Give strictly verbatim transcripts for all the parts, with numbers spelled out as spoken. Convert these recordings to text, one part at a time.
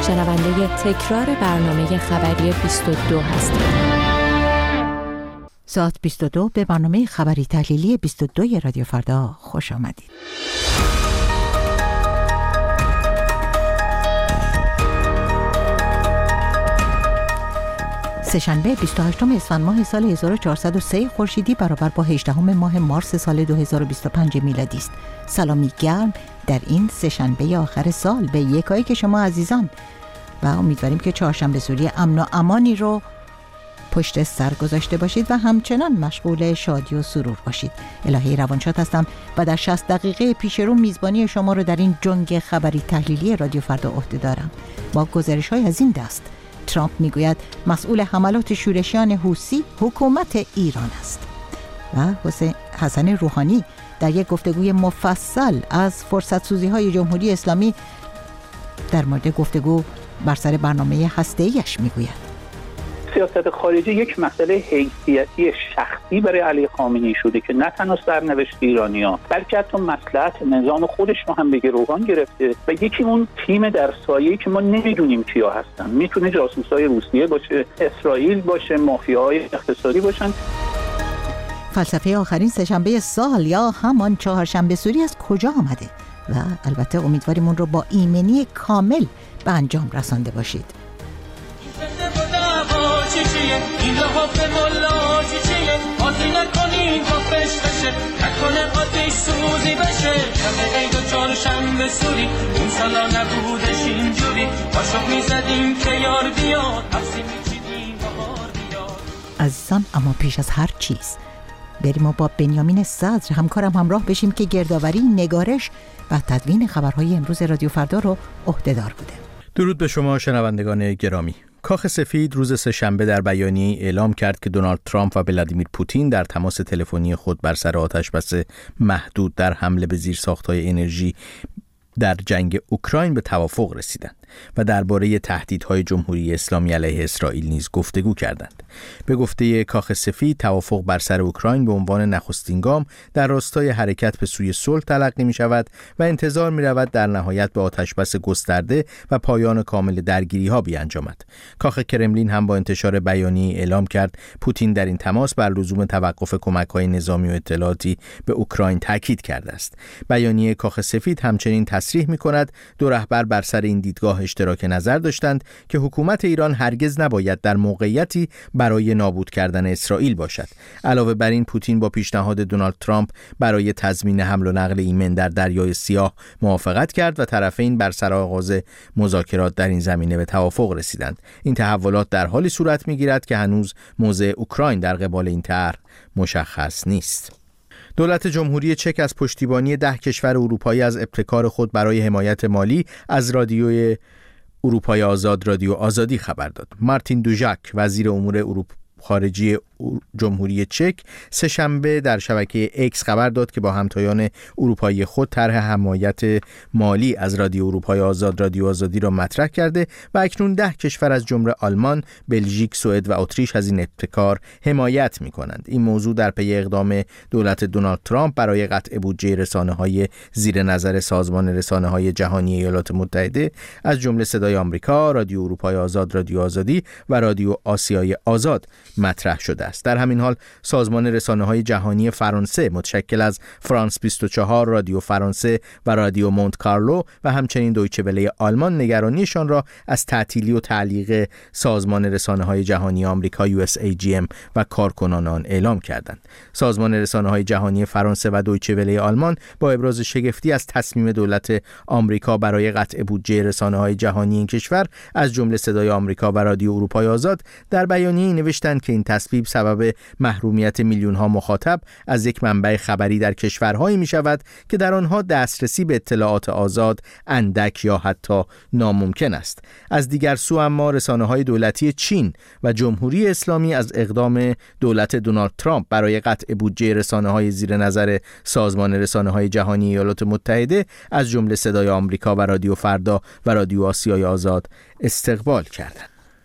شنونده تکرار برنامه خبری بیست و دو هستید. ساعت بیست و دو به برنامه خبری تحلیلی بیست و دو رادیو فردا خوش آمدید. سه‌شنبه بیست و هشتم اسفند ماه سال هزار و چهارصد و سه خورشیدی برابر با هجدهم ماه مارس سال دو هزار و بیست و پنج میلادی است. سلامی گرم در این سه‌شنبه آخر سال به یکایی که شما عزیزان و امیدواریم که چهارشنبه سوری امن و امانی رو پشت سر گذاشته باشید و همچنان مشغول شادی و سرور باشید. الهی روانشاد هستم و در شصت دقیقه پیش رو میزبانی شما رو در این جنگ خبری تحلیلی رادیو فردا عهده دارم. با گزارش های از این دست: ترامپ میگوید مسئول حملات شورشیان حوثی حکومت ایران است و حسن روحانی در یک گفتگوی مفصل از فرصت سوزی های جمهوری اسلامی در مورد گفتگو بر سر برنامه هسته‌ایش میگوید. سیاست خارجی یک مسئله حیثیتی شخصی برای علی خامنه‌ای شده که نه تنها سرنوشت ایرانی‌ها بلکه حتی مصلحت نظام خودش رو هم به گروگان گرفته و یکی اون تیم در سایه‌ای که ما نمیدونیم کیا هستن. میتونه جاسوسای روسیه باشه، اسرائیل باشه، مافیاهای اقتصادی باشن. فلسفه آخرین سه‌شنبه سال یا همان چهارشنبه سوری از کجا آمده و البته امیدواریم اون رو با ایمنی کامل به انجام رسانده باشید. این لحاف ملا چیچیه آتی نکنین با فش بشه نکنه آتیش سوزی بشه شب عید و چهارشنبه سوری اون سالا نبودش اینجوری باشو میزدیم که یار بیاد حفظی میچیدیم بهار بیاد. عزیزان، اما پیش از هر چیز بریم و با بنیامین صدر همکارم همراه بشیم که گردآوری، نگارش و تدوین خبرهای امروز رادیو فردا رو عهده‌دار بوده. درود به شما شنوندگان گرامی. کاخ سفید روز سه‌شنبه در بیانیه‌ای اعلام کرد که دونالد ترامپ و ولادیمیر پوتین در تماس تلفنی خود بر سر آتش‌بس محدود در حمله به زیرساخت‌های انرژی در جنگ اوکراین به توافق رسیدند و درباره تهدیدهای جمهوری اسلامی علیه اسرائیل نیز گفتگو کردند. به گفته کاخ سفید، توافق بر سر اوکراین به عنوان نخستین گام در راستای حرکت به سوی صلح تلقی می شود و انتظار می رود در نهایت به آتشبس گسترده و پایان کامل درگیری ها بیانجامد. کاخ کرملین هم با انتشار بیانیه‌ای اعلام کرد پوتین در این تماس بر لزوم توقف کمک‌های نظامی و اطلاعاتی به اوکراین تاکید کرده است. بیانیه کاخ سفید همچنین تصریح می کند دو رهبر بر سر این دیدگاه اشتراک نظر داشتند که حکومت ایران هرگز نباید در موقعیتی برای نابود کردن اسرائیل باشد. علاوه بر این، پوتین با پیشنهاد دونالد ترامپ برای تضمین حمل و نقل ایمن در دریای سیاه موافقت کرد و طرفین بر سر آغاز مذاکرات در این زمینه به توافق رسیدند. این تحولات در حالی صورت می‌گیرد که هنوز موضع اوکراین در قبال این طرح مشخص نیست. دولت جمهوری چک از پشتیبانی ده کشور اروپایی از ابتکار خود برای حمایت مالی از رادیوی اروپای آزاد رادیو آزادی خبر داد. مارتین دوژاک، وزیر امور اروپا خارجی جمهوری چک، سه شنبه در شبکه اکس خبر داد که با همتایان اروپایی خود طرح حمایت مالی از رادیو اروپای آزاد رادیو آزادی را مطرح کرده و اکنون ده کشور از جمله آلمان، بلژیک، سوئد و اتریش از این ابتکار حمایت می‌کنند. این موضوع در پی اقدام دولت دونالد ترامپ برای قطع بودجه رسانه‌های زیر نظر سازمان رسانه‌های جهانی ایالات متحده از جمله صدای آمریکا، رادیو اروپای آزاد رادیو آزادی و رادیو آسیای آزاد مطرح شده است. در همین حال سازمان رسانه‌های جهانی فرانسه متشکل از فرانس بیست و چهار، رادیو فرانسه و رادیو مونت کارلو و همچنین دویچه وله آلمان نگرانیشان را از تعطیلی و تعلیق سازمان رسانه‌های جهانی آمریکا یو اس ای جی ام و کارکنان آن اعلام کردند. سازمان رسانه‌های جهانی فرانسه و دویچه وله آلمان با ابراز شگفتی از تصمیم دولت آمریکا برای قطع بودجه رسانه‌های جهانی این کشور از جمله صدای آمریکا و رادیو اروپای آزاد در بیانیه‌ای نوشتند که این تصویب سبب محرومیت میلیون‌ها مخاطب از یک منبع خبری در کشورهایی می‌شود که در آنها دسترسی به اطلاعات آزاد اندک یا حتی ناممکن است. از دیگر سو اما رسانه‌های دولتی چین و جمهوری اسلامی از اقدام دولت دونالد ترامپ برای قطع بودجه رسانه‌های زیر نظر سازمان رسانه‌های جهانی ایالات متحده از جمله صدای آمریکا و رادیو فردا و رادیو آسیای آزاد استقبال کردند.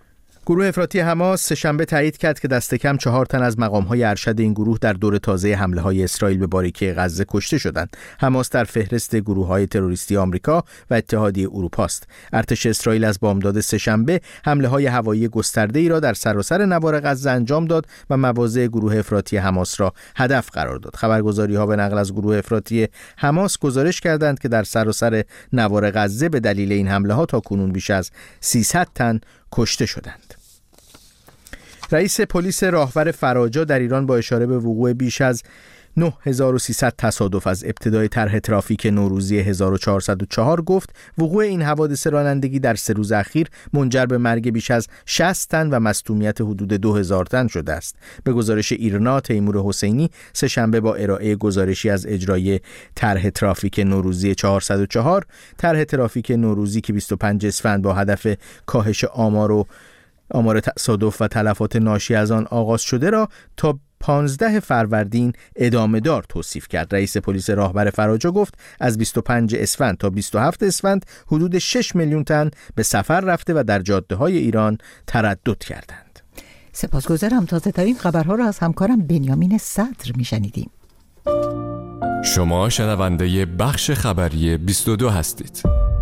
گروه افراطی حماس سه‌شنبه تایید کرد که دست کم چهار تن از مقام‌های ارشد این گروه در دور تازه حمله‌های اسرائیل به باریکه غزه کشته شدند. حماس در فهرست گروه‌های تروریستی آمریکا و اتحادیه اروپا است. ارتش اسرائیل از بامداد سه‌شنبه حمله‌های هوایی گسترده‌ای را در سراسر نوار غزه انجام داد و مواضع گروه افراطی حماس را هدف قرار داد. خبرگزاری‌ها به نقل از گروه افراطی حماس گزارش کردند که در سراسر نوار غزه به دلیل این حمله‌ها تاکنون بیش از سیصد تن کشته شدند. رئیس پلیس راهور فراجا در ایران با اشاره به وقوع بیش از نه هزار و سیصد تصادف از ابتدای طرح ترافیک نوروزی هزار و چهارصد و چهار گفت وقوع این حوادث رانندگی در سه روز اخیر منجر به مرگ بیش از شصت تن و مصدومیت حدود دو هزار تن شده است. به گزارش ایرنا، تیمور حسینی سه‌شنبه با ارائه گزارشی از اجرای طرح ترافیک نوروزی چهارصد و چهار، طرح ترافیک نوروزی که بیست و پنج اسفند با هدف کاهش آمار و آمار تصادف و تلفات ناشی از آن آغاز شده را تا پانزده فروردین ادامه دار توصیف کرد. رئیس پلیس راهبر فراجا گفت از بیست و پنج اسفند تا بیست و هفت اسفند حدود شش میلیون تن به سفر رفته و در جاده‌های ایران تردد کردند. سپاسگزارم. تازه ترین خبرها را از همکارم بنیامین صدر میشنیدیم. شما شنونده بخش خبری بیست و دو هستید.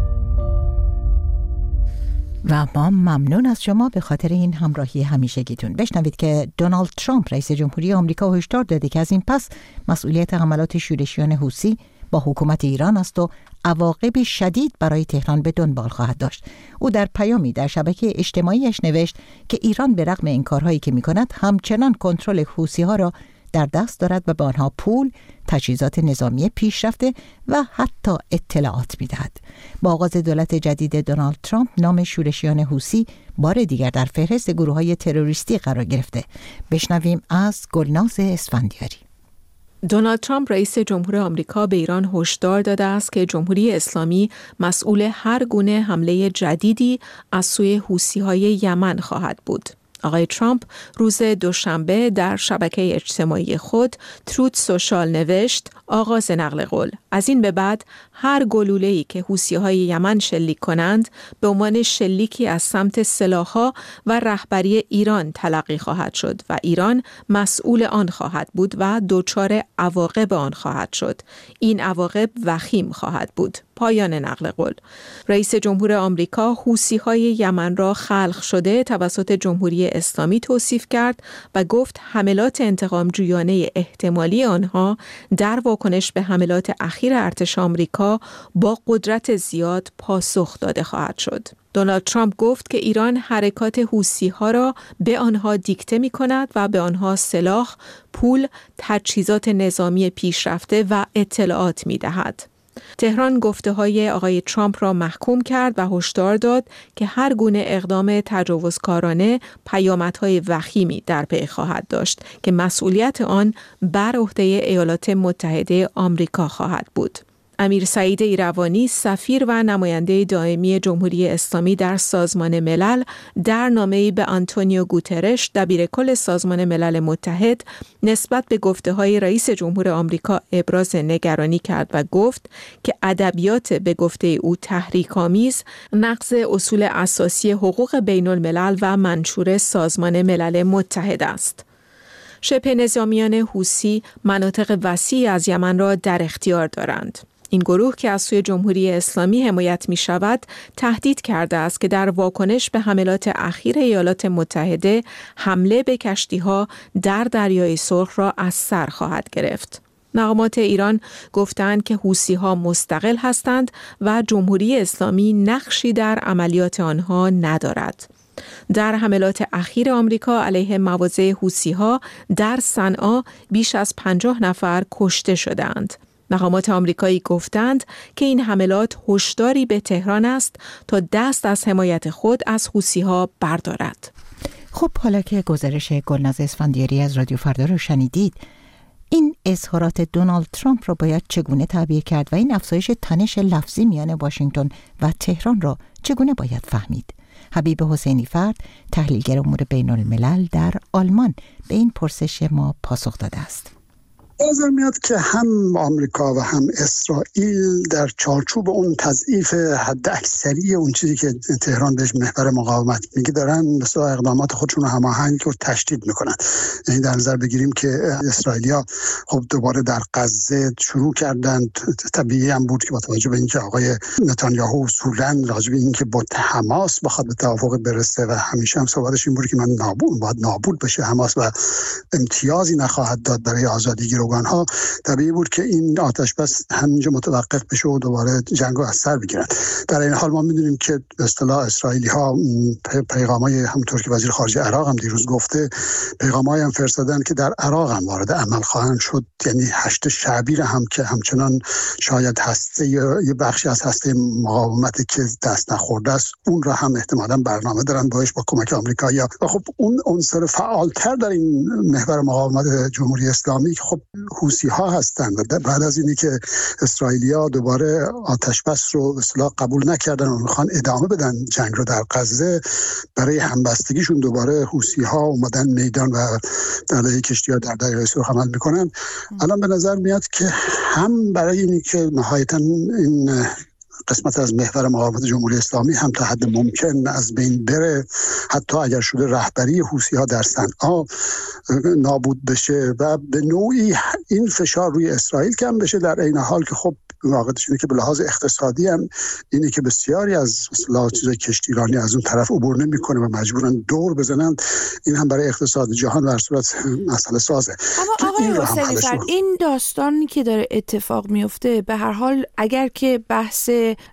و ما ممنون از شما به خاطر این همراهی همیشگیتون. بشنوید که دونالد ترامپ رئیس جمهوری آمریکا هشدار داده که از این پس مسئولیت حملات شورشیان حوثی با حکومت ایران است و عواقب شدید برای تهران به دنبال خواهد داشت. او در پیامی در شبکه اجتماعیش نوشت که ایران به رغم این کارهایی که می‌کند همچنان کنترل حوثی‌ها را در دست دارد و به آنها پول، تجهیزات نظامی پیشرفته و حتی اطلاعات می‌دهد. با آغاز دولت جدید دونالد ترامپ نام شورشیان حوثی بار دیگر در فهرست گروه‌های تروریستی قرار گرفته. بشنویم از گلناز اسفندیاری. دونالد ترامپ رئیس جمهور آمریکا به ایران هشدار داده است که جمهوری اسلامی مسئول هر گونه حمله جدیدی از سوی حوثی‌های یمن خواهد بود. آقای ترامپ روز دوشنبه در شبکه اجتماعی خود تروت سوشال نوشت آغاز نقل قول. از این به بعد هر گلوله‌ای که حوثی‌های یمن شلیک کنند به عنوان شلیکی از سمت سلاح‌ها و رهبری ایران تلقی خواهد شد و ایران مسئول آن خواهد بود و دچار عواقب آن خواهد شد. این عواقب وخیم خواهد بود. پایان نقل قول. رئیس جمهور آمریکا حوثی‌های یمن را خلق شده توسط جمهوری اسلامی توصیف کرد و گفت حملات انتقام جویانه احتمالی آنها در واکنش به حملات اخیر ارتش آمریکا با قدرت زیاد پاسخ داده خواهد شد. دونالد ترامپ گفت که ایران حرکات حوثی‌ها را به آنها دیکته می‌کند و به آنها سلاح، پول، تجهیزات نظامی پیشرفته و اطلاعات می‌دهد. تهران گفته‌های آقای ترامپ را محکوم کرد و هشدار داد که هر گونه اقدام تجاوزکارانه پیامدهای وخیمی در پی خواهد داشت که مسئولیت آن بر عهده ایالات متحده آمریکا خواهد بود. امیر سعید ایروانی سفیر و نماینده دائمی جمهوری اسلامی در سازمان ملل در نامه‌ای به آنتونیو گوترش دبیرکل سازمان ملل متحد نسبت به گفته‌های رئیس جمهور آمریکا ابراز نگرانی کرد و گفت که ادبیات به گفته او تحریک‌آمیز نقض اصول اساسی حقوق بین الملل و منشور سازمان ملل متحد است. شبه نظامیان حوثی مناطق وسیعی از یمن را در اختیار دارند. این گروه که از سوی جمهوری اسلامی حمایت می شود تهدید کرده است که در واکنش به حملات اخیر ایالات متحده حمله به کشتی‌ها در دریای سرخ را از سر خواهد گرفت. مقامات ایران گفتند که حوثی‌ها مستقل هستند و جمهوری اسلامی نقشی در عملیات آنها ندارد. در حملات اخیر آمریکا علیه مواضع حوثی‌ها در صنعا بیش از پنجاه نفر کشته شدند. مقامات آمریکایی گفتند که این حملات هشداری به تهران است تا دست از حمایت خود از حوثی‌ها بردارد. خب حالا که گزارش گلناز اسفندیاری از رادیو فردا رو شنیدید، این اظهارات دونالد ترامپ را باید چگونه تعبیر کرد و این افزایش تنش لفظی میان واشنگتن و تهران را چگونه باید فهمید؟ حبیب حسینی فرد، تحلیلگر امور بین الملل در آلمان، به این پرسش ما پاسخ داده است. نظر میاد که هم آمریکا و هم اسرائیل در چارچوب اون تضعیف حد اکثری اون چیزی که تهران بهش محور مقاومت میگه دارن مثلا اقدامات خودشون رو هماهنگ و تشدید میکنن. یعنی در نظر بگیریم که اسرائیلیا خب دوباره در غزه شروع کردن. طبیعی هم بود که با توجه به اینکه آقای نتانیاهو اصولاً راجع به اینکه با حماس بخواد به توافق برسه و همیشه هم صحبتش این بود که من نابود باید نابود بشه حماس و امتیازی نخواهد داد برای آزادی گروگان‌ها، طبیعی بود که این آتش بس همینجا متوقف بشه و دوباره جنگ رو از سر بگیرن. در این حال ما می‌دونیم که به اصطلاح اسرائیلی‌ها پیغامای همونطور که وزیر خارجه عراق هم دیروز گفته پیغامای هم فرستادن که در عراق هم وارد عمل خواهند شد. یعنی هشت شعبی هم که همچنان شاید هسته یا یه بخشی از هسته مقاومتی که دست نخورده است اون را هم احتمالاً برنامه دارن باش با کمک آمریکایی‌ها. و خب اون عنصر فعالتر در این محور مقاومت جمهوری اسلامی خب حوثی‌ها هستند. و بعد از اینی که اسرائیلی‌ها دوباره آتش بس رو به اصطلاح قبول نکردن و میخوان ادامه بدن جنگ رو در غزه، برای همبستگیشون دوباره حوثی‌ها اومدن میدان و علیه کشتی‌ها در دریای سرخ عمل میکنن. الان به نظر میاد که هم برای اینی که نهایتاً این قسمت از محور مقاومت جمهوری اسلامی هم تا حد ممکن از بین بره، حتی اگر شده رهبری حوثی‌ها در صنعا نابود بشه و به نوعی این فشار روی اسرائیل کم بشه، در عین حال که خب واقعیتش اینه که به لحاظ اقتصادی هم اینه که بسیاری از اصطلاح چیزای کشتیرانی از اون طرف عبور نمی‌کنه و مجبورن دور بزنن. این هم برای اقتصاد جهان در صورت مسئله سازه. اما آقای حسینی فرد، این داستانی که داره اتفاق میفته به هر حال اگر که بحث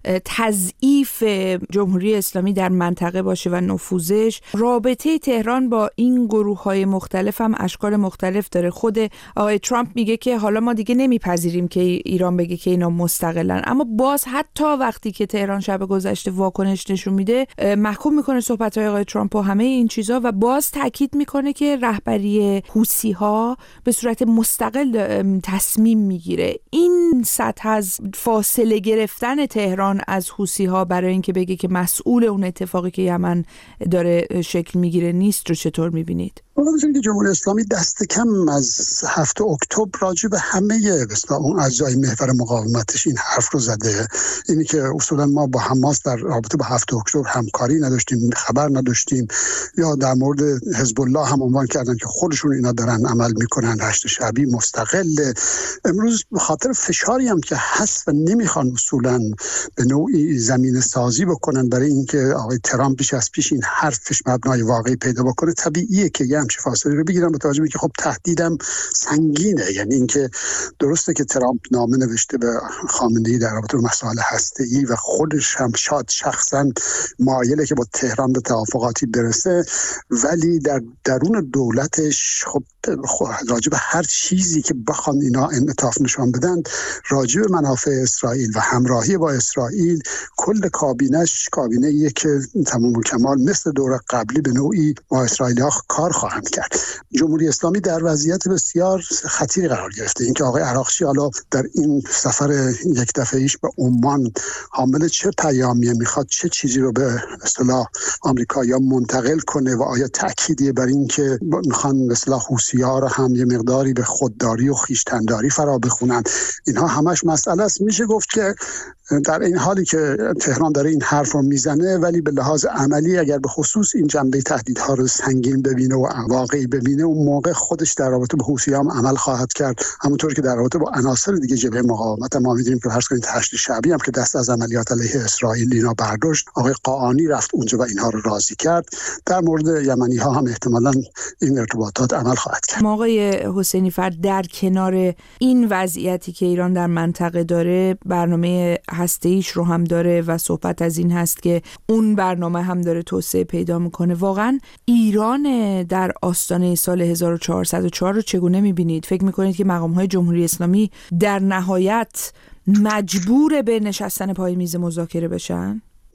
تضعیف جمهوری اسلامی در منطقه باشه و نفوذش، رابطه تهران با این گروه‌های مختلف هم اشکال مختلف داره. خود آقای ترامپ میگه که حالا ما دیگه نمیپذیریم که ایران بگه که اینا مستقلن، اما باز حتی وقتی که تهران شب گذشته واکنش نشون میده محکوم میکنه صحبت‌های آقای ترامپ و همه این چیزا و باز تاکید میکنه که رهبری حوثی‌ها به صورت مستقل تصمیم میگیره. این سطح از فاصله گرفتن تهران از حوثی‌ها برای اینکه بگه که مسئول اون اتفاقی که یمن داره شکل میگیره نیست رو چطور میبینید؟ واقعا که جمهوری اسلامی دست کم از هفته اکتبر راجع به همه مثلا اون اجزای محور مقاومتش این حرف رو زده. اینی که اصولا ما با حماس در رابطه با هفته اکتبر همکاری نداشتیم، خبر نداشتیم، یا در مورد حزب الله هم عنوان کردن که خودشون اینا دارن عمل میکنن، هشت شعبی مستقل. امروز به خاطر فشاری هم که هست و نمیخوان اصولا به نوعی زمین سازی بکنن برای اینکه آقای ترامپ بیش از پیش این حرفش مبنای واقعی پیدا بکنه، طبیعیه که یه همچین فاصله رو بگیرن. با توجه به اینکه خب تهدیدم سنگینه، یعنی اینکه درسته که ترامپ نامه نوشته به خامنه‌ای در رابطه با مسائل هسته‌ای و خودش هم شاید شخصا مایله که با تهران به توافقاتی برسه، ولی در درون دولتش خب راجع به هر چیزی که بخوان اینا انعطاف نشان بدن راجع به منافع اسرائیل و همراهی با اسرائیل، کل کابینش کابینه‌ایه که تمام و کمال مثل دور قبلی به نوعی با اسرائیل‌ها کار خواهند کرد. جمهوری اسلامی در وضعیت بسیار خطیری قرار گرفته. اینکه آقای عراقچی حالا در این سفر یک دفعه‌ایش به عمان حامل چه پیامیه میخواد چه چیزی رو به اصطلاح آمریکایی‌ها منتقل کنه و آیا تأکیدی بر این که میخوان به اصطلاح حوثی‌ها رو هم یه مقداری به خودداری و خویشتن‌داری فرا بخونن، اینها همش مسئله است. میشه گفت که در این حالی که تهران داره این حرف رو میزنه، ولی به لحاظ عملی اگر به خصوص این جنبه تهدیدها رو سنگین ببینه و واقعی ببینه، اون موقع خودش در رابطه با حوثی‌ها هم عمل خواهد کرد، همونطور که در رابطه با عناصر دیگه جبهه مقاومت ما می‌دونیم که فرض کنید هشت شعبی هم که دست از عملیات علیه اسرائیل اینا برداشت، آقای قاآنی رفت اونجا و اینها رو راضی کرد. در مورد یمنی‌ها هم احتمالاً این ارتباطات عمل خواهد کرد. آقای حسینی فرد، در کنار این وضعیتی که ایران در منطقه داره، برنامه هسته‌ایش رو هم داره و صحبت از این هست که اون برنامه هم داره توسعه پیدا میکنه. واقعا ایران در آستانه سال هزار و چهارصد و چهار رو چگونه میبینید؟ فکر میکنید که مقام‌های جمهوری اسلامی در نهایت مجبور به نشستن پای میز مذاکره بشن؟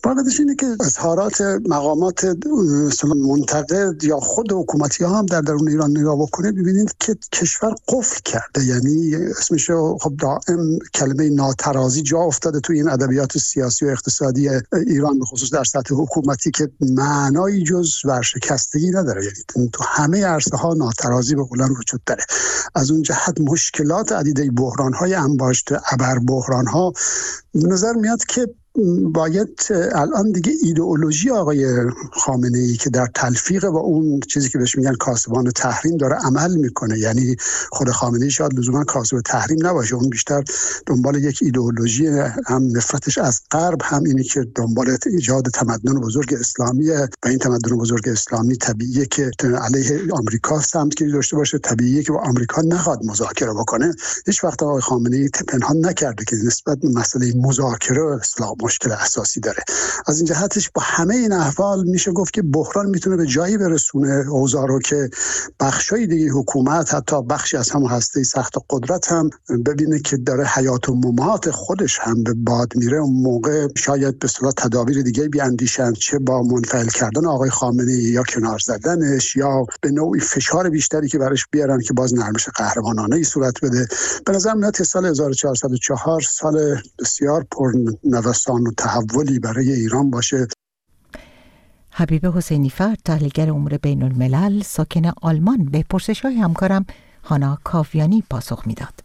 واقعیتش اینه که اظهارات مقامات منتقد یا خود حکومتی ها هم در درون ایران نگاه بکنید ببینید که کشور قفل کرده، یعنی اسمشو خب دائم کلمه ناترازی جا افتاده توی این ادبیات سیاسی و اقتصادی ایران، به خصوص در سطح حکومتی، که معنایی جز ورشکستگی نداره. یعنی تو همه عرصه ها ناترازی به قولن وجود داره. از اون جهت مشکلات عدیده، بحران های انباشته، ابر بحران ها، نظر میاد که باید الان دیگه ایدئولوژی آقای خامنه‌ای که در تلفیق با اون چیزی که بهش میگن کاسبان تحریم داره عمل میکنه، یعنی خود خامنه‌ای شاید لزوما کاسب تحریم نباشه، اون بیشتر دنبال یک ایدئولوژی هم نفرتش از غرب، هم اینی که دنبال ایجاد تمدن بزرگ اسلامیه و این تمدن بزرگ اسلامی طبیعیه که علیه آمریکا سمتگیری داشته باشه، طبیعیه که با آمریکا نخواد مذاکره بکنه. هیچ وقت آقای خامنه‌ای پنهان نکرده که نسبت به مسئله مذاکره و اسلام مشکل اساسی داره. از این جهتش با همه این احوال میشه گفت که بحران میتونه به جایی برسونه اوضاع رو که بخشای دیگه حکومت، حتی بخشی از همون هسته سخت قدرت هم ببینه که داره حیات و ممات خودش هم به باد میره. اون موقع شاید به اصطلاح تدابیر دیگه بیاندیشن، چه با منفعل کردن آقای خامنه‌ای یا کنار زدنش یا به نوعی فشار بیشتری که براش بیارن که باز نرمش قهرمانانه ای صورت بده. به نظر میاد سال هزار و چهارصد و چهار سال بسیار پرنوسان و تحولی برای ایران باشه. حبیب حسینی فرد، تحلیلگر امور بین الملل، ساکن آلمان، به پرسش‌های همکارم هانا کاویانی پاسخ میداد.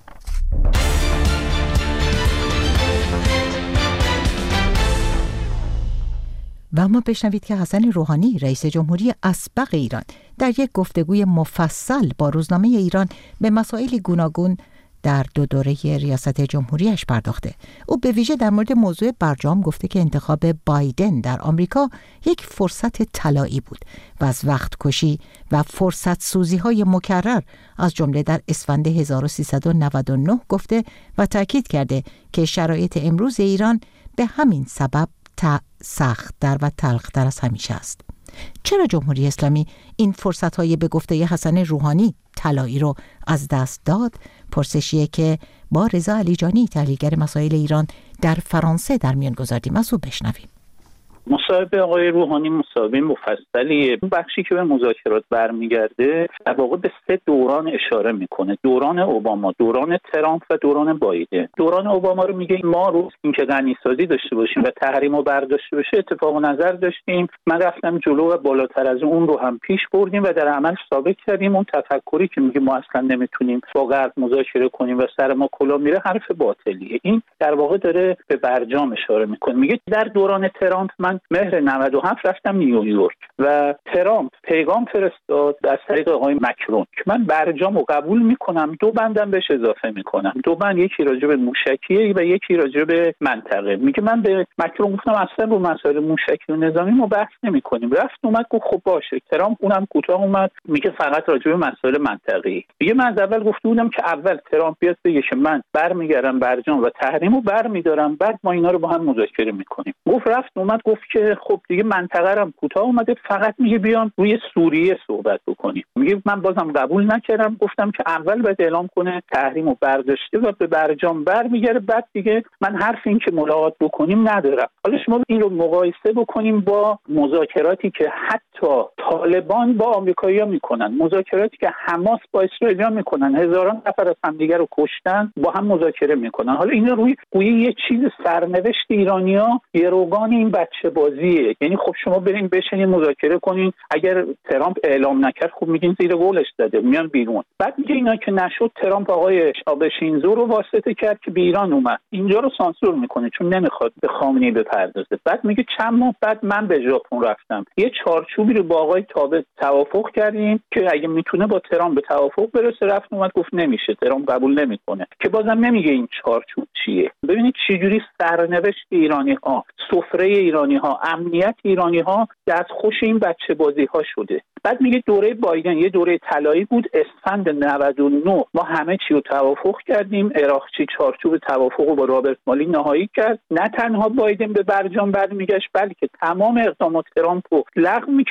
و اما بشنوید که حسن روحانی، رئیس جمهوری اسبق ایران، در یک گفتگوی مفصل با روزنامه ایران به مسائل گوناگون در دو دوره ریاست جمهوریش پرداخته. او به ویژه در مورد موضوع برجام گفته که انتخاب بایدن در آمریکا یک فرصت طلایی بود و از وقت کشی و فرصت سوزی های مکرر از جمله در اسفند هزار و سیصد و نود و نه گفته و تاکید کرده که شرایط امروز ایران به همین سبب سخت‌تر و تلخ‌تر از همیشه است. چرا جمهوری اسلامی این فرصت‌های به گفته حسن روحانی طلایی رو از دست داد؟ پرسشیه که با رضا علیجانی، تحلیلگر مسائل ایران در فرانسه، در میان گذاردیم. از او بشنویم. مصاحبه آقای روحانی مصاحبه مفصلیه. بخشی که به مذاکرات برمیگرده در واقع به سه دوران اشاره میکنه: دوران اوباما، دوران ترامپ و دوران بایدن. دوران اوباما رو میگه ما رو اینکه غنیسازی داشته باشیم و تحریم رو برداشته بشه اتفاق نظر داشتیم، من رفتم جلو و بالاتر از اون رو هم پیش بردیم و در عمل ثابت کردیم اون تفکری که میگه ما اصلا نمیتونیم با غرب مذاکره کنیم و سر ما کلا میره حرف باطلیه. این در واقع داره به برجام اشاره میکنه. میگه در دوران ترامپ من مهر نود و هفت رفتم نیویورک و ترامپ پیغام فرستاد از طریق آقای مکرون که من برجام رو قبول میکنم، دو بندم بهش اضافه میکنم، دو بند، یکی راجع به موشکیه و یکی راجع به منطقه. میگه من به مکرون گفتم اصلا رو مسائل موشکی و نظامی ما بحث نمیکنیم. رفت اومد گفت خب باشه. ترامپ اونم کوتاه اومد میگه فقط راجع به مسائل منطقه‌ای. میگه من از اول گفته بودم که اول ترامپ بیاد بگه که من برمیگردم برجام و تحریمو برمیدارم، بعد ما اینا رو با هم مذاکره میکنیم. گفت رفت اومد گفت که خب دیگه منطقه رو هم کوتاه اومده، فقط میگه بیام روی سوریه صحبت بکنیم. میگه من بازم قبول نکردم، گفتم که اول باید اعلام کنه تحریمو برداشته و به برجام برمیگره، بعد دیگه من حرف این که ملاقات بکنیم ندارم. حالا شما این رو مقایسه بکنیم با مذاکراتی که حتی طالبان با آمریکایی‌ها میکنن، مذاکراتی که حماس با اسرائیلی‌ها میکنن، هزاران نفر از همدیگه رو کشتن، با هم مذاکره میکنن. حالا اینا روی گویی یه چیز سرنوشت ایرانی‌ها گروگان این بچه بازیه. یعنی خب شما برین بشینین مذاکره کنین، اگر ترامپ اعلام نکرد خب میگین زیر قولش داده، میان بیرون. بعد میگه اینا که نشد، ترامپ آقای آبه شینزو رو واسطه کرد که به ایران اومد، اینجا رو سانسور میکنه چون نمیخواد به خامنه‌ای بپردازه. بعد میگه چند ماه بعد من به ژاپن رفتم، یه چارچوبی رو با آقای تابه توافق کردیم که اگه میتونه با ترامپ به توافق برسه. رفت اومد گفت نمیشه، ترامپ قبول نمیکنه، که بازم نمیگه این چارچوب چیه. ببینید چجوری سرنوشت ایرانی ها، سفره ایرانی ها، امنیت ایرانی ها دستخوش این بچه بازی ها شده. بعد میگه دوره بایدن یه دوره طلایی بود، اسفند نود و نه ما همه چی رو توافق کردیم، عراقچی چارچوب توافق رو با رابرت مالی نهایی کرد. نه تنها بایدن به برجام برمیگشت، بلکه تمام اقدامات ترامپ رو لغو میکرد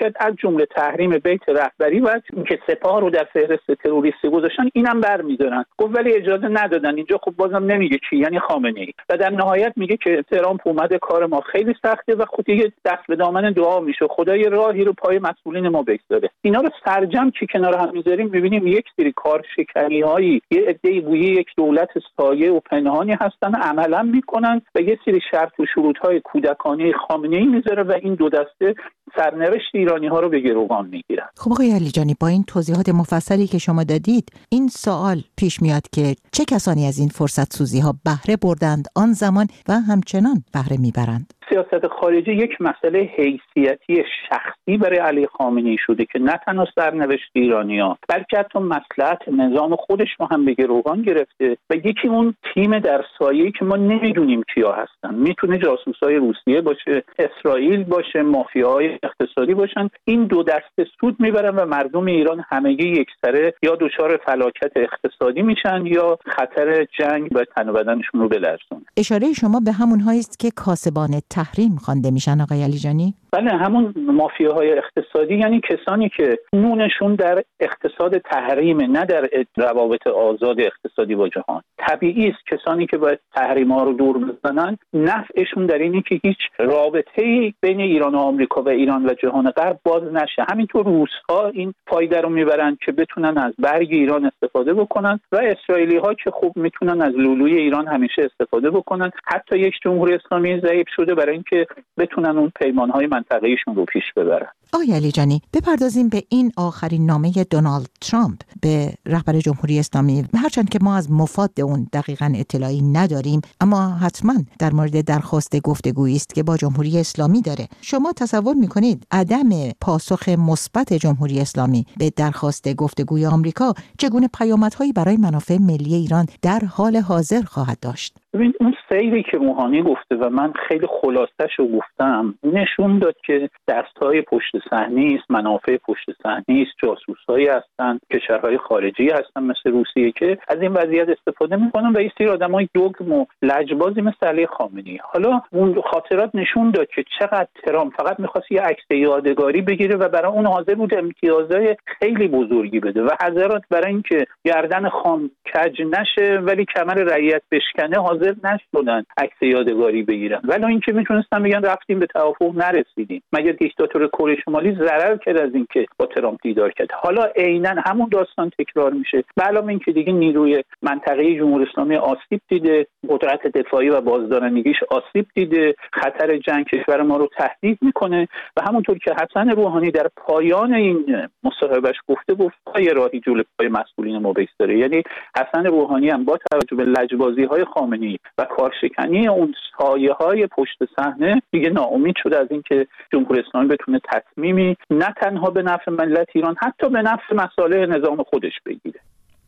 موارد از جمله تحریم بیت رهبری و اینکه سپاه رو در فهرست تروریستی گذاشتن اینم برمی‌دارن. گفت ولی اجازه ندادن. اینجا خب بازم نمیگه کی، یعنی خامنه‌ای. و در نهایت میگه که ترامپ اومده کار ما خیلی سخته و خود دیگه دست به دامن دعا میشه، خدا یه راهی رو پای مسئولین ما بگذاره. اینا رو سرجم که کنار هم میذاریم میبینیم یک سری کارشکنی‌هایی، یه عده‌ای گویی یک دولت سایه و پنهانی هستن عملا میکنن و یه سری شرط و شروط‌های کودکانه خامنه‌ای میذاره و این دو دسته سرنوشت ایرانی‌ها رو به گروگان میگیرن. خب آقای علیجانی، با این توضیحات مفصلی که شما دادید این سوال پیش میاد که چه کسانی از این فرصت سوزی ها بهره بردند آن زمان و همچنان بهره میبرند؟ سیاست خارجی یک مسئله حیثیتی شخصی برای علی خامنه‌ای شده که نه تنها سرنوشت ایرانی‌ها بلکه حتی مصلحت نظام خودش ما هم به گروگان گرفته و یکی اون تیم در سایه‌ای که ما نمیدونیم کیا هستن، میتونه جاسوسای روسیه باشه، اسرائیل باشه، مافیاهای اقتصادی باشن. این دو دسته سود میبرن و مردم ایران همگی یکسره یا دچار فلاکت اقتصادی میشن یا خطر جنگ و تن و بدنشون رو بلرزونه. اشاره شما به همونهایی است که کاسبان تحریم خوانده میشن آقای علیجانی؟ بله، همون مافیاهای اقتصادی، یعنی کسانی که نونشون در اقتصاد تحریم نه در روابط آزاد اقتصادی با جهان. طبیعی است کسانی که باید تحریم ها رو دور بزنن نفعشون در اینه که هیچ رابطه‌ای بین ایران و آمریکا و ایران و جهان غرب باز نشه. همینطور روس‌ها این فایده رو میبرن که بتونن از برگ ایران استفاده بکنن و اسرائیلی‌ها که خوب میتونن از لولوی ایران همیشه استفاده بکنن. حتی یک جمهوری اسلامی ضعیف شده برای اینکه بتونن اون پیمان‌های منطقه‌ایشون رو پیش ببرن. آقای علیجانی، بپردازیم به این آخرین نامه دونالد ترامپ به رهبر جمهوری اسلامی. هرچند که ما از مفاد اون دقیقاً اطلاعی نداریم، اما حتما در مورد درخواست گفتگویی است که با جمهوری اسلامی داره. شما تصور می‌کنید عدم پاسخ مثبت جمهوری اسلامی به درخواست گفتگوی آمریکا چگونه پیامدهایی برای منافع ملی ایران در حال حاضر خواهد داشت؟ ببین، اون سیری که روحانی گفته و من خیلی خلاصه‌ش رو گفتم نشون داد که دست‌های پشت صحنه است، منافع پشت صحنه است، جاسوسایی هستن، کشورهای خارجی هستن مثل روسیه که از این وضعیت استفاده می‌کنن و یه سری آدمای دوگم و لجبازی مثل علی خامنه‌ای. حالا اون خاطرات نشون داد که چقدر ترامپ فقط می‌خواست یه عکس یادگاری بگیره و برای اون حاضر بود امتیازهای خیلی بزرگی بده و حضرات برای اینکه گردن خام کج نشه ولی کمر رعیت بشکنه حاضر نشدن عکس یادگاری بگیرن. ولی اینکه میتونستن بگن رفتیم به توافق نرسیدیم. مگر دیکتاتور کره شمالی ضرر کرد از اینکه با ترامپ دیدار کرد؟ حالا عیناً همون داستان تکرار میشه. به علاوه اینکه دیگه نیروی منطقه‌ای جمهوری اسلامی آسیب دیده، قدرت دفاعی و بازدارندگیش آسیب دیده، خطر جنگ کشور ما رو تهدید میکنه و همونطور که حسن روحانی در پایان این مصاحبهش گفته گفت پای راهی جلوی پای مسئولین ما بایسته. یعنی حسن روحانی هم با توجه به لجبازی‌های خامنه‌ای و کارشکنی اون سایه‌های پشت صحنه دیگه ناامید شده از اینکه جمهوری اسلامی بتونه تصمیمی نه تنها به نفع ملت ایران حتی به نفع مصالح نظام خودش بگیره.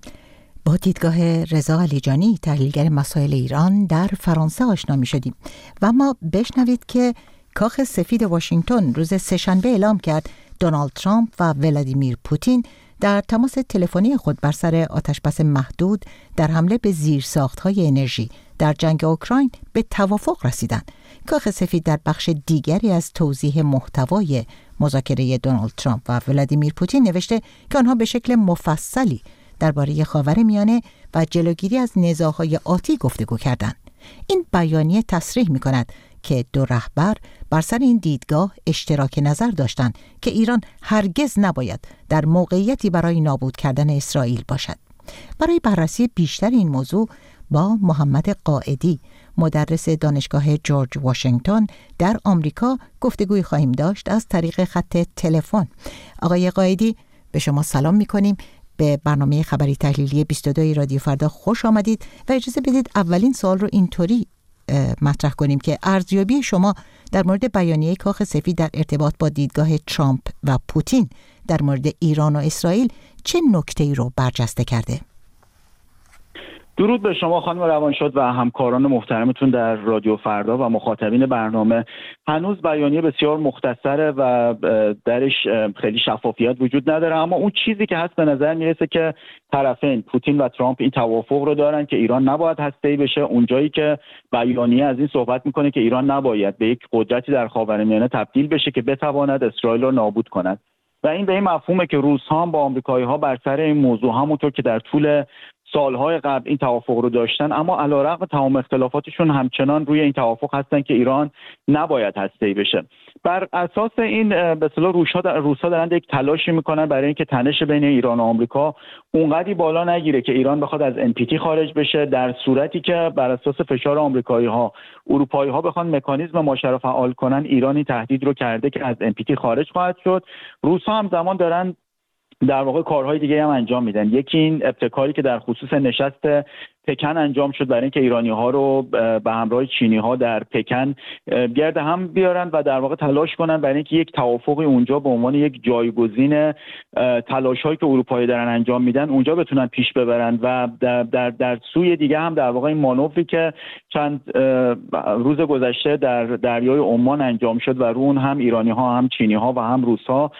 با دیدگاه رضا علیجانی، تحلیلگر مسائل ایران، در فرانسه آشنا می‌شدیم و ما بشنوید که کاخ سفید واشنگتن روز سه‌شنبه اعلام کرد دونالد ترامپ و ولادیمیر پوتین در تماس تلفنی خود بر سر آتشبس محدود در حمله به زیرساخت‌های انرژی در جنگ اوکراین به توافق رسیدند. کاخ سفید در بخش دیگری از توضیح محتوای مذاکره دونالد ترامپ و ولادیمیر پوتین نوشته که آنها به شکل مفصلی درباره خاورمیانه و جلوگیری از نزاع‌های آتی گفتگو کردند. این بیانیه تصریح می‌کند که دو رهبر بر سر این دیدگاه اشتراک نظر داشتند که ایران هرگز نباید در موقعیتی برای نابود کردن اسرائیل باشد. برای بررسی بیشتر این موضوع با محمد قائدی، مدرس دانشگاه جورج واشنگتن در آمریکا گفتگوی خواهیم داشت از طریق خط تلفن. آقای قائدی، به شما سلام می‌کنیم. به برنامه خبری تحلیلی بیست و دو رادیو فردا خوش آمدید و اجازه بدید اولین سوال رو اینطوری مطرح کنیم که ارزیابی شما در مورد بیانیه کاخ سفید در ارتباط با دیدگاه ترامپ و پوتین در مورد ایران و اسرائیل چه نکته‌ای رو برجسته کرده؟ درود به شما خانم روانشاد و همکاران محترمتون در رادیو فردا و مخاطبین برنامه. هنوز بیانیه بسیار مختصره و درش خیلی شفافیت وجود نداره، اما اون چیزی که هست به نظر میرسه که طرفین پوتین و ترامپ این توافق رو دارن که ایران نباید هسته‌ای بشه. اونجایی که بیانیه از این صحبت میکنه که ایران نباید به یک قدرتی در خاورمیانه تبدیل بشه که بتواند اسرائیل رو نابود کند و این به این مفهومه که روس‌ها با آمریکایی‌ها بر سر این موضوع همونطور که در طول سالهای قبل این توافق رو داشتن، اما علیرغم تمام اختلافاتشون همچنان روی این توافق هستن که ایران نباید هسته‌ای بشه. بر اساس این به اصطلاح روس‌ها دارن یک تلاشی میکنن برای اینکه تنش بین ایران و آمریکا اونقدی بالا نگیره که ایران بخواد از ان پی تی خارج بشه، در صورتی که بر اساس فشار آمریکایی‌ها اروپایی‌ها بخوان مکانیزم ماشه رو فعال کنن، ایران این تهدید رو کرده که از ان پی تی خارج خواهد شد. روس‌ها هم زمان دارن در واقع کارهای دیگه هم انجام میدن. یکی این ابتکاری که در خصوص نشست پکن انجام شد برای اینکه ایرانی‌ها رو به همراه چینی‌ها در پکن گرد هم بیارن و در واقع تلاش کنن برای اینکه یک توافقی اونجا به عنوان یک جایگزین تلاش‌هایی که اروپایی دارن انجام میدن اونجا بتونن پیش ببرن و در در, در سوی دیگه هم در واقع این مانوری که چند روز گذشته در دریای عمان انجام شد و رو اون هم ایرانی‌ها هم چینی‌ها و هم روس‌ها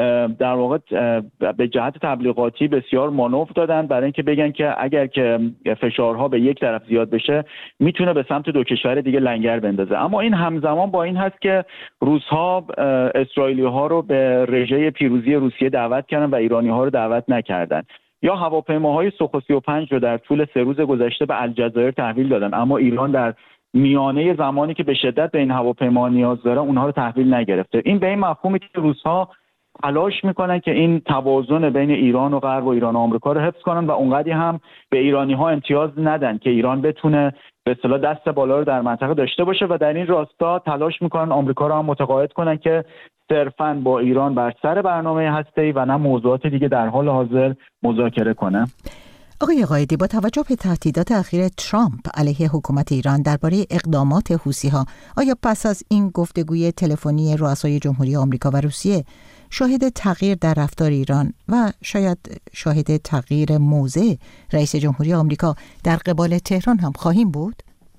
در واقع به جهت تبلیغاتی بسیار مانور دادن برای اینکه بگن که اگر که فشارها به یک طرف زیاد بشه میتونه به سمت دو کشور دیگه لنگر بندازه. اما این همزمان با این هست که روس‌ها اسرائیلی‌ها رو به رژه پیروزی روسیه دعوت کردن و ایرانی‌ها رو دعوت نکردن، یا هواپیماهای سوخو سی و پنج رو در طول سه روز گذشته به الجزایر تحویل دادن، اما ایران در میانه زمانی که به شدت به این هواپیما نیاز داره اونها رو تحویل نگرفته. این به این مفهومی که روس‌ها تلاش میکنن که این توازن بین ایران و غرب و ایران و آمریکا رو حفظ کنن و اونقدی هم به ایرانی‌ها امتیاز ندن که ایران بتونه به اصطلاح دست بالا رو در منطقه داشته باشه و در این راستا تلاش میکنن آمریکا رو هم متقاعد کنن که صرفاً با ایران بر سر برنامه هسته‌ای و نه موضوعات دیگه در حال حاضر مذاکره کنه. آقای قائدی، با توجه به تهدیدات اخیر ترامپ علیه حکومت ایران درباره اقدامات حوثی‌ها، آیا پس از این گفتگوی تلفنی رؤسای جمهوری آمریکا و روسیه شاهد تغییر در رفتار ایران و شاید شاهد تغییر موضع رئیس جمهوری آمریکا در قبال تهران هم خواهیم بود؟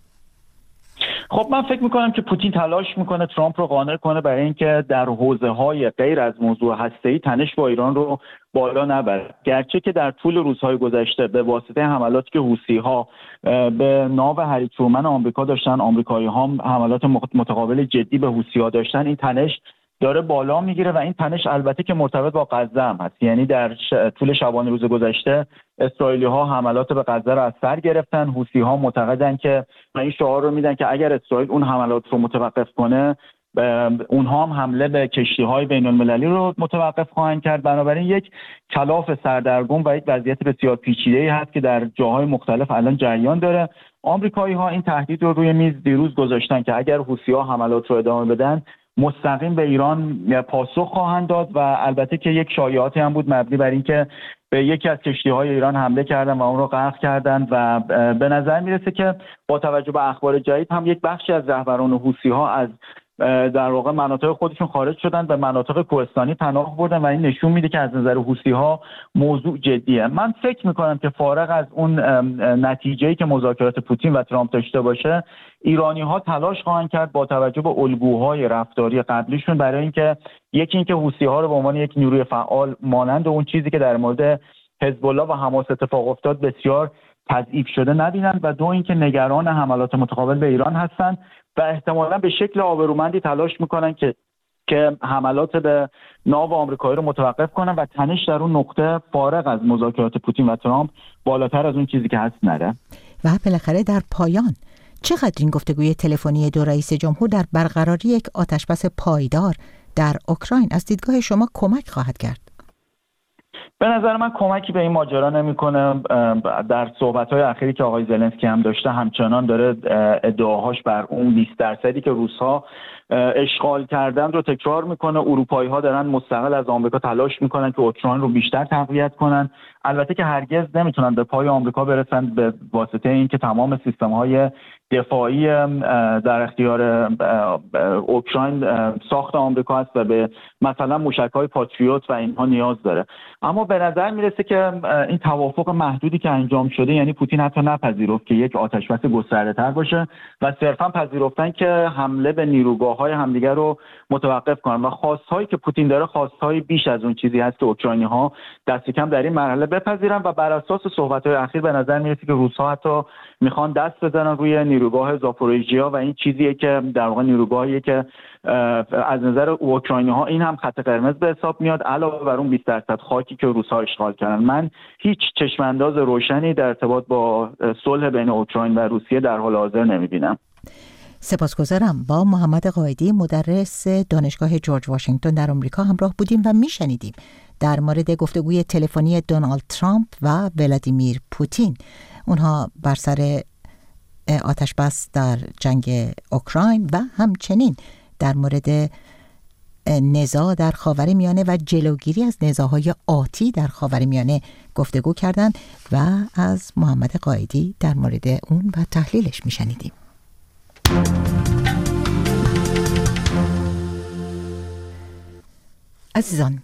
خب من فکر میکنم که پوتین تلاش میکنه ترامپ رو قانع کنه برای اینکه در حوزه‌های غیر از موضوع هسته‌ای تنش با ایران رو بالا نبره، گرچه که در طول روزهای گذشته به واسطه حملاتی که حوثی‌ها به ناو هری ترومن آمریکا داشتن، آمریکایی‌ها حملات متقابل جدی به حوثی‌ها داشتن، این تنش داره بالا میگیره و این تنش البته که مرتبط با غزه هم هست. یعنی در ش... طول شبانه روز گذشته اسرائیلی‌ها حملات به غزه رو از سر گرفتن. حوثی‌ها معتقدن که این شعار رو میدن که اگر اسرائیل اون حملات رو متوقف کنه اونها هم حمله به کشتی‌های بین‌المللی رو متوقف خواهند کرد. بنابراین یک کلاف سردرگم و یک وضعیت بسیار پیچیده‌ای هست که در جاهای مختلف الان جریان داره. آمریکایی‌ها این تهدید رو روی میز دیروز گذاشتن که اگر حوثی‌ها حملات رو ادامه بدن مستقیم به ایران پاسخ خواهند داد و البته که یک شایعاتی هم بود مبنی بر اینکه به یکی از کشتی‌های ایران حمله کردن و اون رو غرق کردن و به نظر میرسه که با توجه به اخبار جدید هم یک بخشی از رهبران حوثی‌ها از در واقع مناطق خودشون خارج شدن به مناطق کوهستانی پناه بردن و این نشون میده که از نظر حوثی‌ها موضوع جدیه. من فکر میکنم که فارغ از اون نتیجه‌ای که مذاکرات پوتین و ترامپ داشته باشه، ایرانی‌ها تلاش خواهند کرد با توجه به الگوهای رفتاری قبلیشون برای اینکه یکی اینکه حوثی‌ها رو به عنوان یک نیروی فعال مانند اون چیزی که در مورد حزب الله و حماس اتفاق افتاد بسیار تضعیف شده نبینند و دو اینکه نگران حملات متقابل به ایران هستند و احتمالاً به شکل آبرومندی تلاش میکنن که که حملات به ناو آمریکایی رو متوقف کنن و تنش در اون نقطه فارغ از مذاکرات پوتین و ترامپ بالاتر از اون چیزی که هست نره. و بالاخره در پایان چقدر این گفتگوی تلفنی دو رئیس جمهور در برقراری یک آتشبس پایدار در اوکراین از دیدگاه شما کمک خواهد کرد؟ به نظر من کمکی به این ماجرا نمی‌کنه. در صحبت‌های اخیری که آقای زلنسکی هم داشته همچنان داره ادعاهاش بر اون بیست درصدی که روس‌ها اشغال کردن رو تکرار میکنه. اروپایی ها دارن مستقل از آمریکا تلاش میکنن که اوکراین رو بیشتر تقویت کنن، البته که هرگز نمیتونن به پای آمریکا برسن به واسطه اینکه تمام سیستم های دفاعی در اختیار اوکراین ساخت آمریکا است و به مثلا موشک‌های پاتریوت و اینها نیاز داره. اما به نظر میرسه که این توافق محدودی که انجام شده، یعنی پوتین حتی نپذیرفت که یک آتش‌بس گسترده‌تر باشه و صرفاً پذیرفتن که حمله به نیروگاه‌های همدیگر رو متوقف کنن و خواست‌هایی که پوتین داره خواست‌های بیش از اون چیزی هست که اوکراینی‌ها دست کم در این مرحله بپذیرن و بر اساس صحبت‌های اخیر به نظر میرسه که روس‌ها حتی میخوان دست بزنن روی نیروگاه زاپوریژیا و این چیزیه که در واقع نیروگاهیه که از نظر اوکراینی‌ها این هم خط قرمز به حساب میاد، علاوه بر اون بیست درصد خاکی که روس‌ها اشغال کردن. من هیچ چشم‌انداز روشنی در ارتباط با صلح بین اوکراین و روسیه در حال حاضر نمی‌بینم. سپاسگزارم. با محمد قائدی مدرس دانشگاه جورج واشنگتن در آمریکا همراه بودیم و میشنیدیم در مورد گفتگوی تلفنی دونالد ترامپ و ولادیمیر پوتین. اونها بر سر آتش بس در جنگ اوکراین و همچنین در مورد نزاع در خاورمیانه و جلوگیری از نزاع‌های آتی در خاورمیانه گفتگو کردند و از محمد قائدی در مورد اون و تحلیلش میشنیدیم. عزیزان،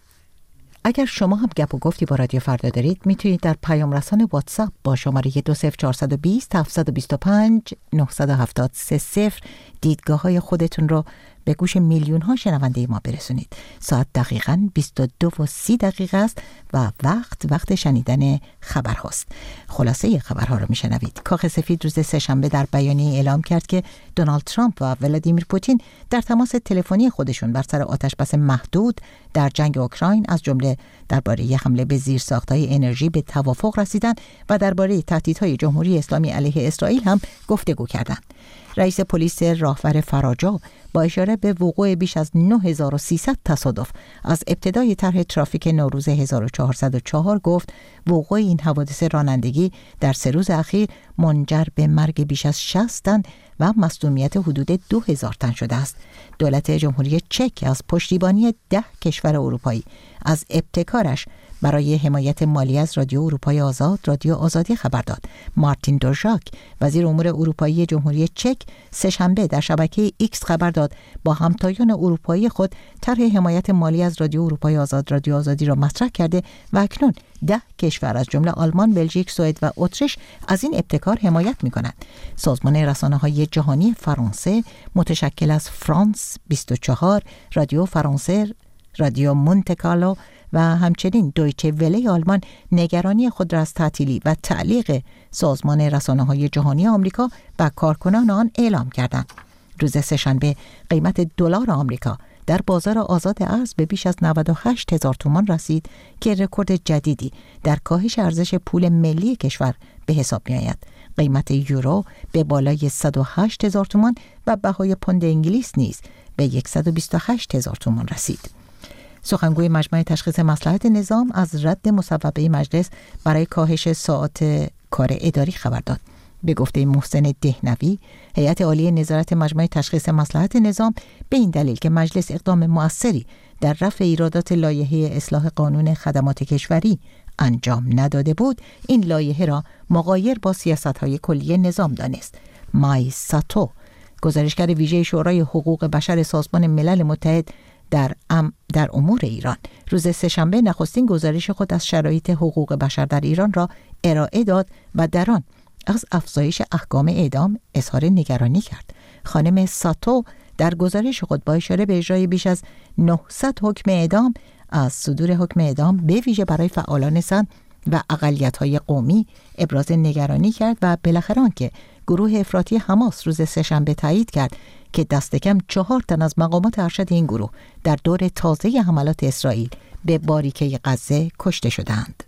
اگر شما هم گپ و گفتی با رادیو فردا دارید میتونید در پیام رسان واتساپ با شماره دو صفر چهار دو صفر هفت دو پنج نه هفت سه صفر دیدگاه های خودتون رو به گوش میلیون ها شنونده ما برسونید. ساعت دقیقاً بیست و دو و سی دقیقه است و وقت وقت شنیدن خبر هاست. خلاصه خبرها رو میشنوید. کاخ سفید روز سه‌شنبه در بیانیه اعلام کرد که دونالد ترامپ و ولادیمیر پوتین در تماس تلفنی خودشون بر سر آتشبس محدود در جنگ اوکراین از جمله درباره حمله به زیرساخت‌های انرژی به توافق رسیدند و درباره تهدیدهای جمهوری اسلامی علیه اسرائیل هم گفتگو کردند. رئیس پلیس راهور فراجا با اشاره به وقوع بیش از نه هزار و سیصد تصادف از ابتدای طرح ترافیک نوروز هزار و چهارصد و چهار گفت وقوع این حوادث رانندگی در سه روز اخیر منجر به مرگ بیش از شصت تن و مصدومیت حدود دو هزار تن شده است. دولت جمهوری چک از پشتیبانی ده کشور اروپایی از ابتکارش برای حمایت مالی از رادیو اروپای آزاد رادیو آزادی خبر داد. مارتین دوژاک وزیر امور اروپایی جمهوری چک سه‌شنبه در شبکه ایکس خبر داد با همتایان اروپایی خود طرح حمایت مالی از رادیو اروپای آزاد رادیو آزادی را مطرح کرده و اکنون ده کشور از جمله آلمان، بلژیک، سوئد و اتریش از این ابتکار حمایت می‌کنند. سازمان رسانه‌های جهانی فرانسه متشکل از فرانس بیست و چهار، رادیو فرانسه، رادیو مونته کارلو و همچنین دویچه وله آلمان نگرانی خود را از تعطیلی و تعلیق سازمان رسانه‌های جهانی آمریکا و کارکنان آن اعلام کردند. روز سه‌شنبه قیمت دلار آمریکا در بازار آزاد ارز به بیش از نود و هشت هزار تومان رسید که رکورد جدیدی در کاهش ارزش پول ملی کشور به حساب می‌آید. قیمت یورو به بالای صد و هشت هزار تومان و بهای پوند انگلیس نیز به صد و بیست و هشت هزار تومان رسید. سخنگوی مجمع تشخیص مصلحت نظام از رد مصوبه مجلس برای کاهش ساعات کار اداری خبر داد. به گفته محسن دهنوی، هیئت عالی نظارت مجمع تشخیص مصلحت نظام به این دلیل که مجلس اقدام مؤثری در رفع ایرادات لایحه اصلاح قانون خدمات کشوری انجام نداده بود، این لایحه را مغایر با سیاست‌های کلی نظام دانست. مای ساتو، گزارشگر ویژه شورای حقوق بشر سازمان ملل متحد در ام در امور ایران، روز سه‌شنبه نخستین گزارش خود از شرایط حقوق بشر در ایران را ارائه داد و در آن از افزایش احکام اعدام اظهار نگرانی کرد. خانم ساتو در گزارش خود با اشاره به اجرای بیش از نهصد حکم اعدام از صدور حکم اعدام به ویژه برای فعالان سن و اقلیت‌های قومی ابراز نگرانی کرد و بالاخره آنکه گروه افراطی حماس روز سه‌شنبه تایید کرد که دست کم چهار تن از مقامات ارشد این گروه در دور تازه حملات اسرائیل به باریکه غزه کشته شدند.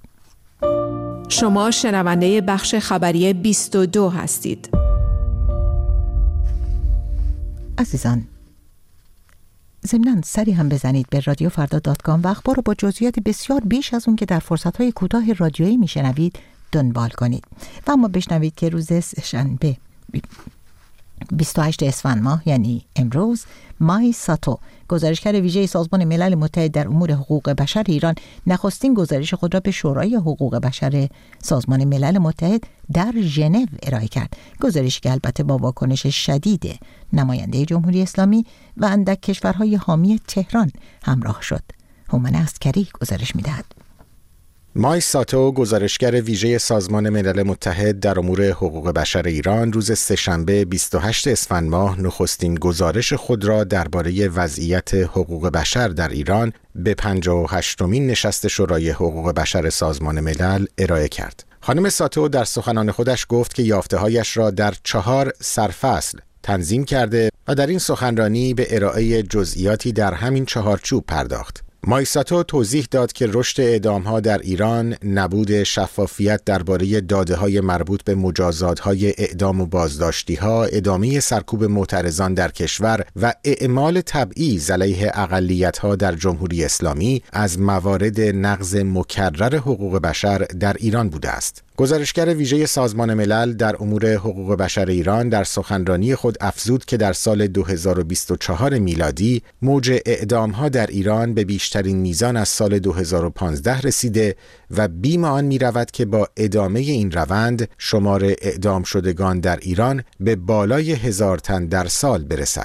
شما شنونده بخش خبری بیست و دو هستید. عزیزان، ضمناً سری هم بزنید به رادیو فردا دات کام و اخبار رو با جزئیات بسیار بیش از اون که در فرصت‌های کوتاه رادیویی میشنوید دنبال کنید. و اما بشنوید که روز شنبه بیست و هشتم اسفند ماه یعنی امروز مای ساتو، گزارشگر ویژه سازمان ملل متحد در امور حقوق بشر ایران، نخستین گزارش خود را به شورای حقوق بشر سازمان ملل متحد در ژنو ارائه کرد. گزارشی که البته با واکنش شدید نماینده جمهوری اسلامی و اندک کشورهای حامی تهران همراه شد. هومن عسکری گزارش می‌دهد. مای ساتو، گزارشگر ویژه سازمان ملل متحد در امور حقوق بشر ایران، روز سه‌شنبه بیست و هشتم اسفند ماه نخستین گزارش خود را درباره وضعیت حقوق بشر در ایران به پنجاه و هشتمین نشست شورای حقوق بشر سازمان ملل ارائه کرد. خانم ساتو در سخنان خودش گفت که یافته‌هایش را در چهار سرفصل تنظیم کرده و در این سخنرانی به ارائه جزئیاتی در همین چهارچوب پرداخت. مای ساتو توضیح داد که رشد اعدام‌ها در ایران، نبود شفافیت درباره داده‌های مربوط به مجازات‌های اعدام و بازداشتی‌ها، ادامه سرکوب معترضان در کشور و اعمال تبعیض علیه اقلیت‌ها در جمهوری اسلامی از موارد نقض مکرر حقوق بشر در ایران بوده است. گزارشگر ویژه سازمان ملل در امور حقوق بشر ایران در سخنرانی خود افزود که در سال دو هزار و بیست و چهار میلادی موج اعدام‌ها در ایران به بیشترین میزان از سال دو هزار و پانزده رسیده و بیم آن می‌رود که با ادامه این روند شمار اعدام شدگان در ایران به بالای هزار تن در سال برسد.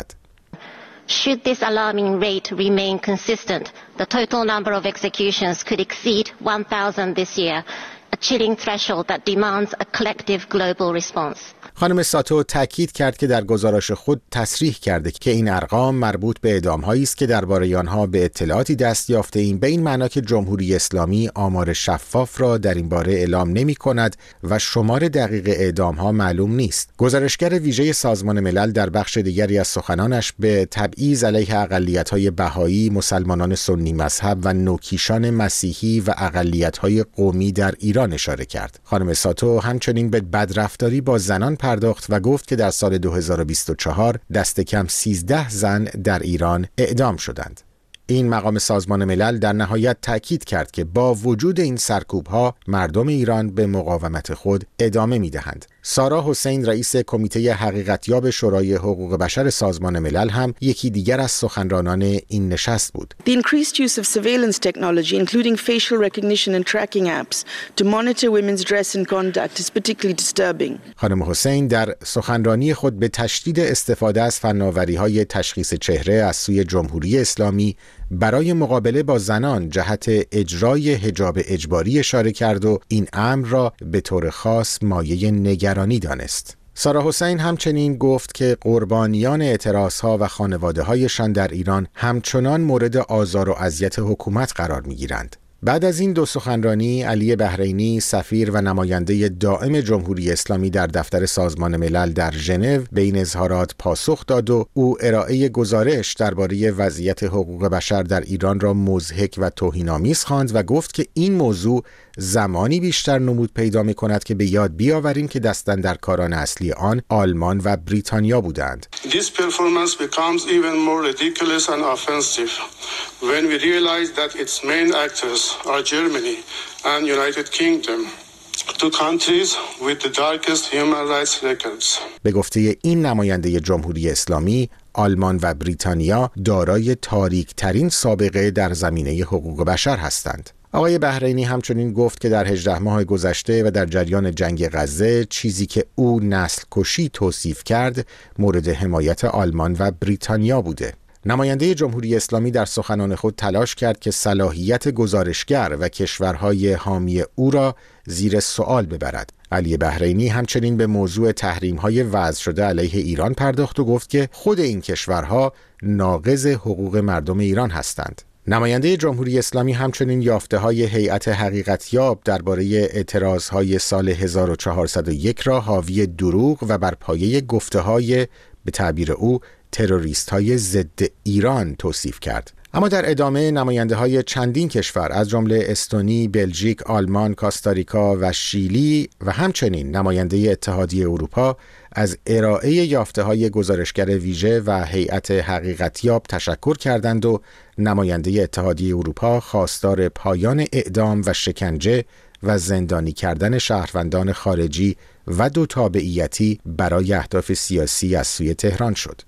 Should this alarming rate remain consistent, the total number of executions could exceed one thousand this year. A chilling threshold that demands a collective global response. خانم ساتو تاکید کرد که در گزارش خود تصریح کرده که این ارقام مربوط به اعدام‌هایی است که درباره آنها به اطلاعاتی دست یافته ایم، به این معنا که جمهوری اسلامی آمار شفاف را در این باره اعلام نمی‌کند و شمار دقیق اعدام‌ها معلوم نیست. گزارشگر ویژه سازمان ملل در بخش دیگری از سخنانش به تبعیض علیه اقلیت‌های بهایی، مسلمانان سنی مذهب و نوکیشان مسیحی و اقلیت‌های قومی در ایران اشاره کرد. خانم ساتو همچنین به بدرفتاری با زنان پرداخت و گفت که در سال دو هزار و بیست و چهار دست کم سیزده زن در ایران اعدام شدند. این مقام سازمان ملل در نهایت تأکید کرد که با وجود این سرکوب‌ها مردم ایران به مقاومت خود ادامه می‌دهند. سارا حسین، رئیس کمیته حقیقتیاب شورای حقوق بشر سازمان ملل، هم یکی دیگر از سخنرانان این نشست بود. The increased use of surveillance technology, including facial recognition and tracking apps, to monitor women's dress and conduct is particularly disturbing. خانم حسین در سخنرانی خود به تشدید استفاده از فناوری‌های تشخیص چهره از سوی جمهوری اسلامی برای مقابله با زنان جهت اجرای حجاب اجباری اشاره کرد و این امر را به طور خاص مایه نگرانی دانست. سارا حسین همچنین گفت که قربانیان اعتراضها و خانواده‌هایشان در ایران همچنان مورد آزار و اذیت حکومت قرار می‌گیرند. بعد از این دو سخنرانی، علی بحرینی، سفیر و نماینده دائم جمهوری اسلامی در دفتر سازمان ملل در ژنو به این اظهارات پاسخ داد و او ارائه گزارش درباره وضعیت حقوق بشر در ایران را مضحک و توهین‌آمیز خواند و گفت که این موضوع زمانی بیشتر نمود پیدا می‌کند که به یاد بیاوریم که دستاندرکاران اصلی آن آلمان و بریتانیا بودند. This performance becomes even more ridiculous and offensive when we realize that its main actors are Germany and United Kingdom, two countries with the darkest human rights records. به گفته این نماینده جمهوری اسلامی، آلمان و بریتانیا دارای تاریک‌ترین سابقه در زمینه حقوق بشر هستند. آقای بحرینی همچنین گفت که در هجده ماه گذشته و در جریان جنگ غزه چیزی که او نسل کشی توصیف کرد مورد حمایت آلمان و بریتانیا بوده. نماینده جمهوری اسلامی در سخنان خود تلاش کرد که صلاحیت گزارشگر و کشورهای حامی او را زیر سوال ببرد. علی بحرینی همچنین به موضوع تحریم‌های وضع شده علیه ایران پرداخت و گفت که خود این کشورها ناقض حقوق مردم ایران هستند. نماینده جمهوری اسلامی همچنین یافته‌های هیئت حقیقتیاب درباره اعتراض‌های سال هزار و چهارصد و یک را حاوی دروغ و بر پایه گفته‌های به تعبیر او تروریست‌های ضد ایران توصیف کرد. اما در ادامه نماینده‌های چندین کشور از جمله استونی، بلژیک، آلمان، کاستاریکا و شیلی و همچنین نماینده اتحادیه اروپا از ارائه یافته‌های گزارشگر ویژه و هیئت حقیقتیاب تشکر کردند و نماینده اتحادیه اروپا خواستار پایان اعدام و شکنجه و زندانی کردن شهروندان خارجی و دو تابعیتی برای اهداف سیاسی از سوی تهران شد.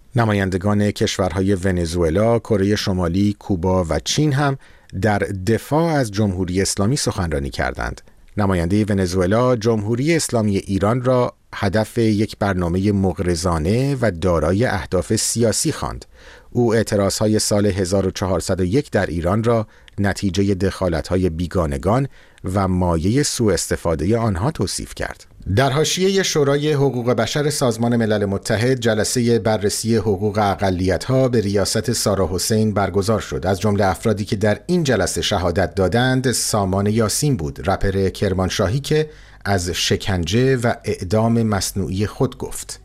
نمایندگان کشورهای ونزوئلا، کره شمالی، کوبا و چین هم در دفاع از جمهوری اسلامی سخنرانی کردند. نماینده ونزوئلا جمهوری اسلامی ایران را هدف یک برنامه مغرضانه و دارای اهداف سیاسی خواند. او اعتراضهای سال هزار و چهارصد و یک در ایران را نتیجه دخالت‌های بیگانگان و مایه سوء استفاده آنها توصیف کرد. در حاشیه شورای حقوق بشر سازمان ملل متحد جلسه بررسی حقوق اقلیت‌ها به ریاست سارا حسین برگزار شد. از جمله افرادی که در این جلسه شهادت دادند سامان یاسین بود، رپر کرمانشاهی که از شکنجه و اعدام مصنوعی خود گفت.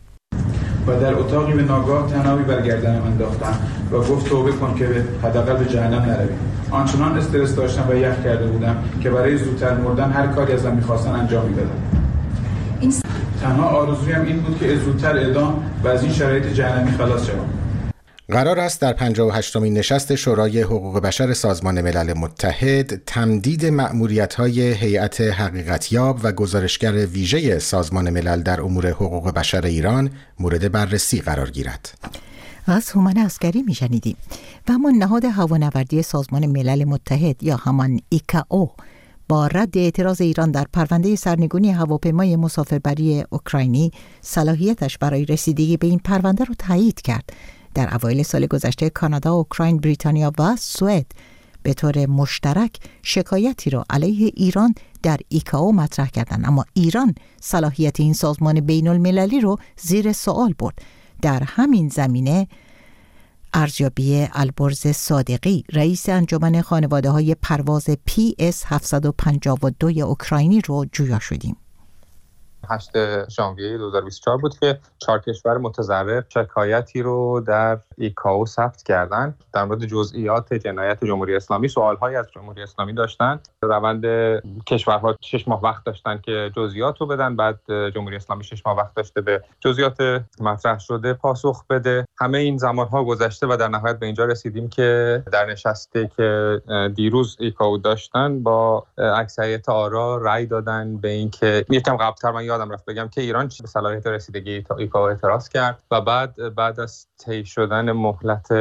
و در اتاقی به ناگاه تنابی بر گردنم انداختم و گفت توبه کن که به حداقل به جهنم نروی. آنچنان استرس داشتم و یخ کرده بودم که برای زودتر مردن هر کاری ازم می‌خواستن انجام می‌دادم. این تنها آرزویم این بود که زودتر اعدام و از این شرایط جهنمی خلاص شوم. قرار است در پنجاه و هشتمین نشست شورای حقوق بشر سازمان ملل متحد تمدید مأموریت‌های هیئت حقیقتیاب و گزارشگر ویژه سازمان ملل در امور حقوق بشر ایران مورد بررسی قرار گیرد. از هومن عسکری میشنیدیم. و اما نهاد هوانوردی سازمان ملل متحد یا همان ایکائو با رد اعتراض ایران در پرونده سرنگونی هواپیمای مسافربری اوکراینی صلاحیتش برای رسیدگی به این پرونده را تایید کرد. در اوایل سال گذشته کانادا، اوکراین، بریتانیا و سوئد به طور مشترک شکایتی را علیه ایران در ایکائو مطرح کردند، اما ایران صلاحیت این سازمان بین المللی را زیر سوال برد. در همین زمینه ارزیابی البرز صادقی، رئیس انجمن خانواده‌های پرواز پی اس هفتصد و پنجاه و دو اوکراینی رو جویا شدیم. هشتم ژانویه دو هزار و بیست و چهار بود که چهار کشور متضرر شکایتی رو در ایکائو ثبت کردن در مورد جزئیات جنایت جمهوری اسلامی. سوال‌هایی از جمهوری اسلامی داشتن. روند کشورها شش ماه وقت داشتن که جزئیات رو بدن، بعد جمهوری اسلامی شش ماه وقت داشته به جزئیات مطرح شده پاسخ بده. همه این زمان‌ها گذشته و در نهایت به اینجا رسیدیم که در نشستی که دیروز ایکائو داشتن با اکثریت آرا رأی دادن به اینکه یکم قبل‌تر من یادم رفت بگم که ایران به صلاحیت رسیدگی ایکائو اعتراض کرد و بعد بعد از طی شدن مهلت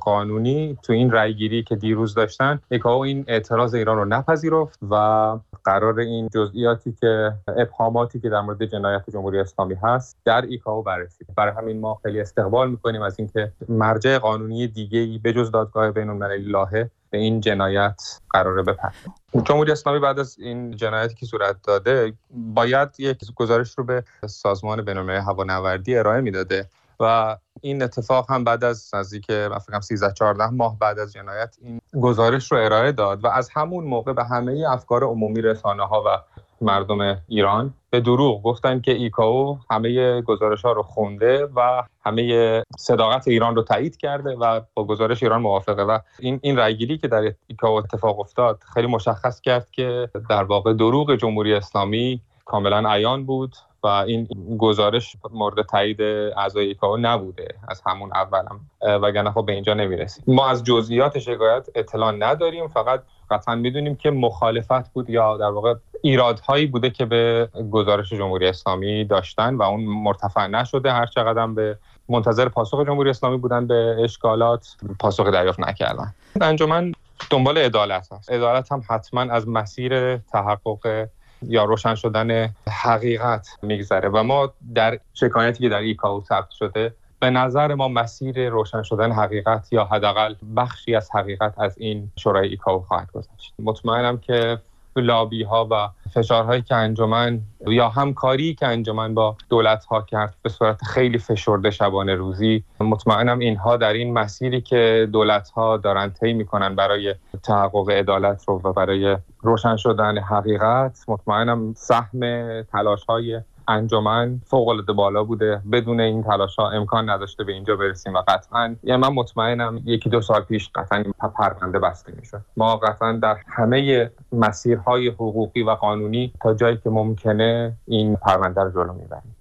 قانونی تو این رأیگیری که دیروز داشتن ایکائو این اعتراض ایران رو نپذیرفت و قرار این جزئیاتی که ابهاماتی که در مورد جنایت جمهوری اسلامی هست در ایکائو بررسی. برای همین ما خیلی استقبال می‌کنیم از اینکه مرجع قانونی دیگه‌ای به جز دادگاه بین‌المللی لاهه به این جنایت قراره بپردازه. جمهوری اسلامی بعد از این جنایتی که صورت داده باید یک گزارش رو به سازمان بین‌المللی هوانوردی ارائه میداده و این اتفاق هم بعد از نزدیک فکر سیزده چهارده ماه بعد از جنایت این گزارش رو ارائه داد و از همون موقع به همه افکار عمومی رسانه‌ها و مردم ایران به دروغ گفتن که ایکائو همه گزارش‌ها رو خونده و همه صداقت ایران رو تایید کرده و با گزارش ایران موافقه و این این رأیگیری که در ایکائو اتفاق افتاد خیلی مشخص کرد که در واقع دروغ جمهوری اسلامی کاملا عیان بود و این گزارش مورد تایید اعضای ایکائو نبوده از همون اولم، وگرنه خب به اینجا نمیرسیم. ما از جزئیات شکایت اطلاع نداریم، فقط قطعا میدونیم که مخالفت بود یا در واقع ایرادهایی بوده که به گزارش جمهوری اسلامی داشتن و اون مرتفع نشده. هر چقدر به منتظر پاسخ جمهوری اسلامی بودن به اشکالات پاسخ دریافت نکردن. انجمن دنبال عدالت هست. عدالت هم حتما از مسیر تحقق یا روشن شدن حقیقت میگذره و ما در شکایتی که در ایکائو ثبت شده به نظر ما مسیر روشن شدن حقیقت یا حداقل بخشی از حقیقت از این شورای ایکائو خواهد گذشت. مطمئنم که لابی ها و فشارهایی که انجمن یا همکاری که انجمن با دولت ها کرد به صورت خیلی فشرده شبانه روزی، مطمئنم اینها در این مسیری که دولت ها دارن طی میکنن برای تحقق عدالت رو و برای روشن شدن حقیقت، مطمئنم سهم تلاش های انجمن فوق‌العاده بالا بوده. بدون این تلاش‌ها امکان نداشته به اینجا برسیم و قطعاً یعنی من مطمئنم یکی دو سال پیش قطعاً پرونده بسته می‌شد. ما قطعاً در همه مسیرهای حقوقی و قانونی تا جایی که ممکنه این پرونده رو جلو می‌بریم.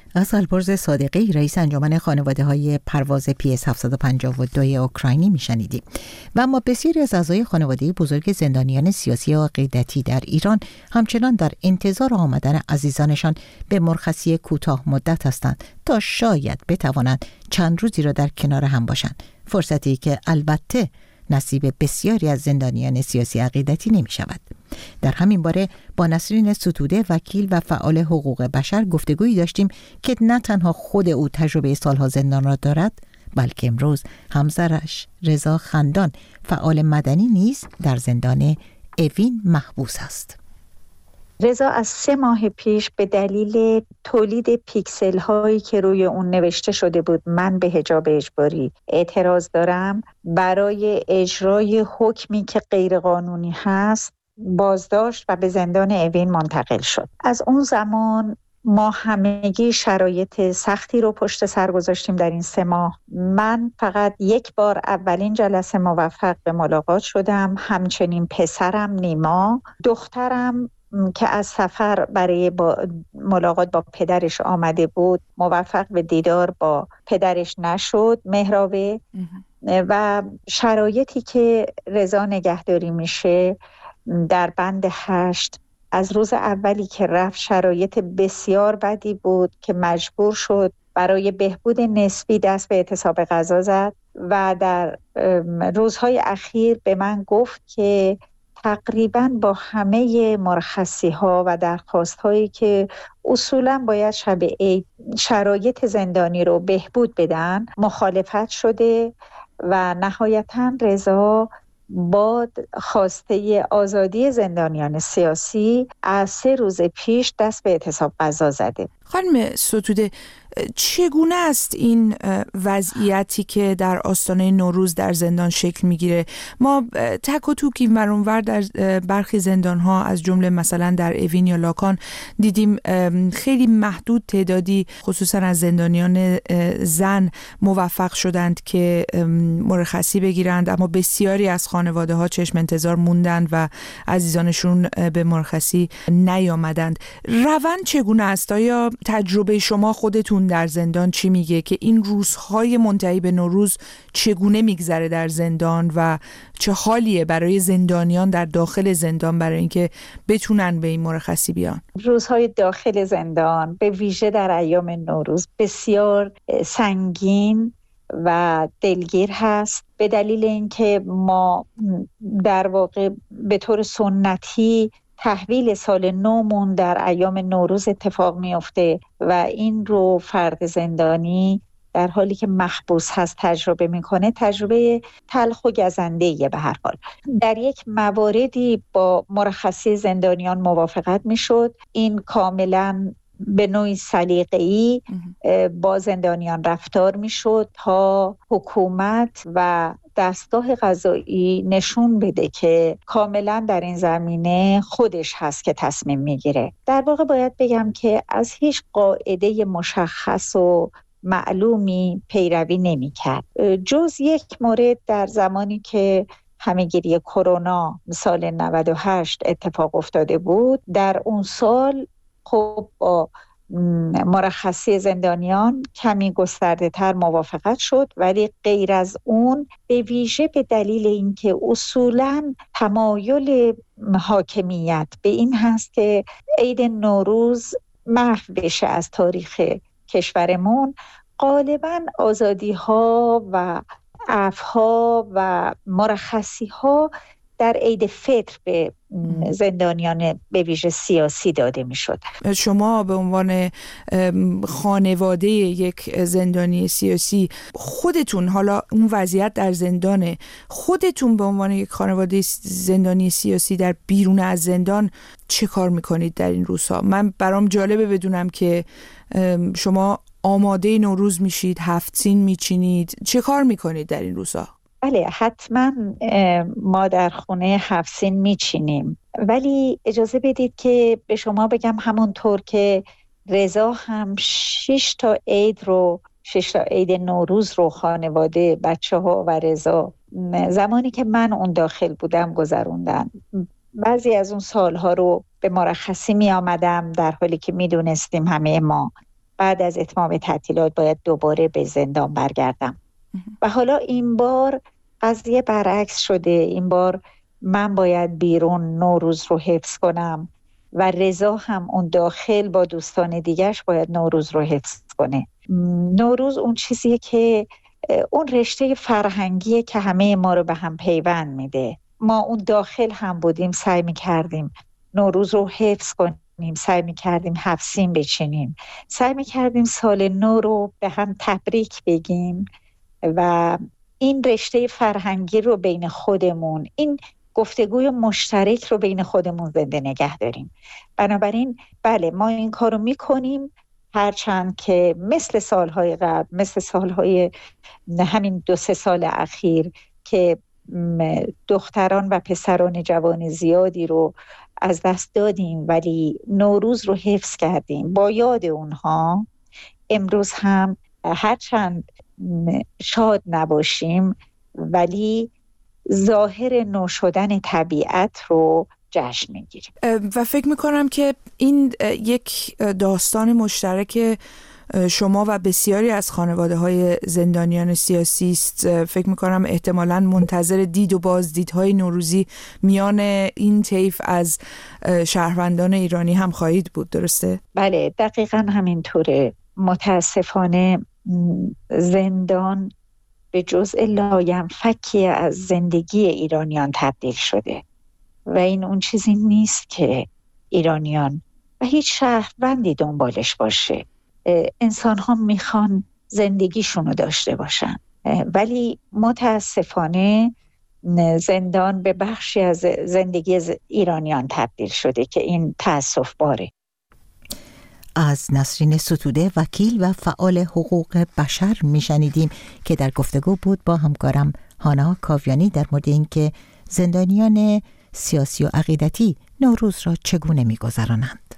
از البرز صادقی رئیس انجمن خانواده‌های پرواز پی اس هفتصد و پنجاه و دو اوکراینی میشنیدیم. و اما بسیاری از اعضای خانواده بزرگ زندانیان سیاسی و عقیدتی در ایران همچنان در انتظار آمدن عزیزانشان به مرخصی کوتاه مدت هستند تا شاید بتوانند چند روزی را در کنار هم باشند. فرصتی که البته نصیب بسیاری از زندانیان سیاسی عقیدتی نمی شود. در همین باره با نسرین ستوده وکیل و فعال حقوق بشر گفتگویی داشتیم که نه تنها خود او تجربه سالها زندان را دارد، بلکه امروز همسرش رضا خندان فعال مدنی نیز در زندان اوین محبوس است. رضا از سه ماه پیش به دلیل تولید پیکسل هایی که روی اون نوشته شده بود من به حجاب اجباری اعتراض دارم، برای اجرای حکمی که غیرقانونی هست بازداشت و به زندان اوین منتقل شد. از اون زمان ما همگی شرایط سختی رو پشت سر گذاشتیم در این سه ماه. من فقط یک بار اولین جلسه موفق به ملاقات شدم، همچنین پسرم نیما، دخترم که از سفر برای با ملاقات با پدرش آمده بود موفق به دیدار با پدرش نشد، مهرابه. و شرایطی که رضا نگهداری میشه در بند هشت از روز اولی که رفت شرایط بسیار بدی بود که مجبور شد برای بهبود نسبی دست به اعتصاب غذا زد و در روزهای اخیر به من گفت که تقریباً با همه مرخصی ها و درخواست هایی که اصولاً باید شب عید شرایط زندانی رو بهبود بدن مخالفت شده و نهایتاً رضا با خواسته آزادی زندانیان سیاسی از سه روز پیش دست به اعتصاب غذا زده. خانم ستوده، چگونه است این وضعیتی که در آستانه نوروز در زندان شکل میگیره؟ ما تک و توکی ورانور در برخی زندان‌ها از جمله مثلا در اوین یا لاکان دیدیم خیلی محدود تعدادی خصوصا از زندانیان زن موفق شدند که مرخصی بگیرند، اما بسیاری از خانواده‌ها چشم انتظار موندند و عزیزانشون به مرخصی نیامدند. روند چگونه است؟ آیا تجربه شما خودتون در زندان چی میگه که این روزهای منتهی به نوروز چگونه میگذره در زندان و چه حالیه برای زندانیان در داخل زندان برای اینکه بتونن به این مرخصی بیان؟ روزهای داخل زندان به ویژه در ایام نوروز بسیار سنگین و دلگیر هست، به دلیل اینکه ما در واقع به طور سنتی تحویل سال نومون در ایام نوروز اتفاق میفته و این رو فرد زندانی در حالی که محبوس هست تجربه میکنه. تجربه تلخ و گزنده‌ایه به هر حال. در یک مواردی با مرخصی زندانیان موافقت میشد، این کاملا به نوعی سلیقه‌ای با زندانیان رفتار میشد تا حکومت و دستگاه قضایی نشون بده که کاملا در این زمینه خودش هست که تصمیم میگیره. در واقع باید بگم که از هیچ قاعده مشخص و معلومی پیروی نمی‌کرد، جز یک مورد در زمانی که همه‌گیری کرونا سال نود و هشت اتفاق افتاده بود. در اون سال خب با مرخصی زندانیان کمی گسترده تر موافقت شد، ولی غیر از اون به ویژه به دلیل اینکه اصولاً تمایل حاکمیت به این هست که عید نوروز محو بشه از تاریخ کشورمون، غالباً آزادی ها و عفو ها و مرخصی ها در عید فطر به زندانیان به ویژه سیاسی داده می شد. شما به عنوان خانواده یک زندانی سیاسی خودتون، حالا اون وضعیت در زندانه، خودتون به عنوان یک خانواده زندانی سیاسی در بیرون از زندان چه کار میکنید در این روزها؟ من برام جالبه بدونم که شما آماده نوروز میشید، هفت سین میچینید، چه کار میکنید در این روزها؟ بله حتما ما در خونه هفت سین میچینیم، ولی اجازه بدید که به شما بگم همونطور که رضا هم شش تا عید رو شش تا عید نوروز رو خانواده بچه ها و رضا زمانی که من اون داخل بودم گذروندن. بعضی از اون سالها رو به مرخصی می آمدم در حالی که می دونستیم همه ما بعد از اتمام تعطیلات باید دوباره به زندان برگردم. و حالا این بار قضیه برعکس شده. این بار من باید بیرون نوروز رو حفظ کنم و رضا هم اون داخل با دوستان دیگرش باید نوروز رو حفظ کنه. نوروز اون چیزیه که اون رشته فرهنگیه که همه ما رو به هم پیوند میده. ما اون داخل هم بودیم، سعی میکردیم نوروز رو حفظ کنیم، سعی میکردیم حفظیم بچینیم، سعی میکردیم سال نو رو به هم تبریک بگیم و این رشته فرهنگی رو بین خودمون، این گفتگوی مشترک رو بین خودمون زنده نگه داریم. بنابراین بله ما این کار رو میکنیم، هرچند که مثل سالهای قبل، مثل سالهای همین دو سه سال اخیر که دختران و پسران جوان زیادی رو از دست دادیم ولی نوروز رو حفظ کردیم با یاد اونها. امروز هم هرچند شاد نباشیم ولی ظاهر نو شدن طبیعت رو جشن میگیریم. و فکر میکنم که این یک داستان مشترک شما و بسیاری از خانواده های زندانیان سیاسی است. فکر میکنم احتمالاً منتظر دید و بازدیدهای نوروزی میان این طیف از شهروندان ایرانی هم خواهید بود، درسته؟ بله دقیقاً همینطوره. متاسفانه زندان به جزء لاینفکی از زندگی ایرانیان تبدیل شده و این اون چیزی نیست که ایرانیان و هیچ شهروندی دنبالش باشه. انسان ها میخوان زندگیشونو داشته باشن ولی متاسفانه زندان به بخشی از زندگی ایرانیان تبدیل شده که این تأسف باره. از نسرین ستوده وکیل و فعال حقوق بشر میشنیدیم که در گفتگو بود با همکارم هانا کاویانی در مورد اینکه زندانیان سیاسی و عقیدتی نوروز را چگونه میگذرانند.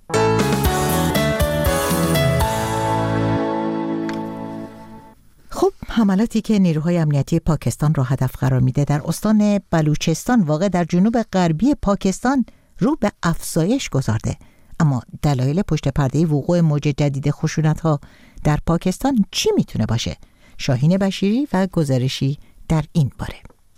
خب حملاتی که نیروهای امنیتی پاکستان را هدف قرار میده در استان بلوچستان واقع در جنوب غربی پاکستان رو به افزایش گذارده. اما دلایل پشت پرده وقوع موج جدید خشونت‌ها در پاکستان چی میتونه باشه؟ شاهین بشیری و گزارشی در این باره.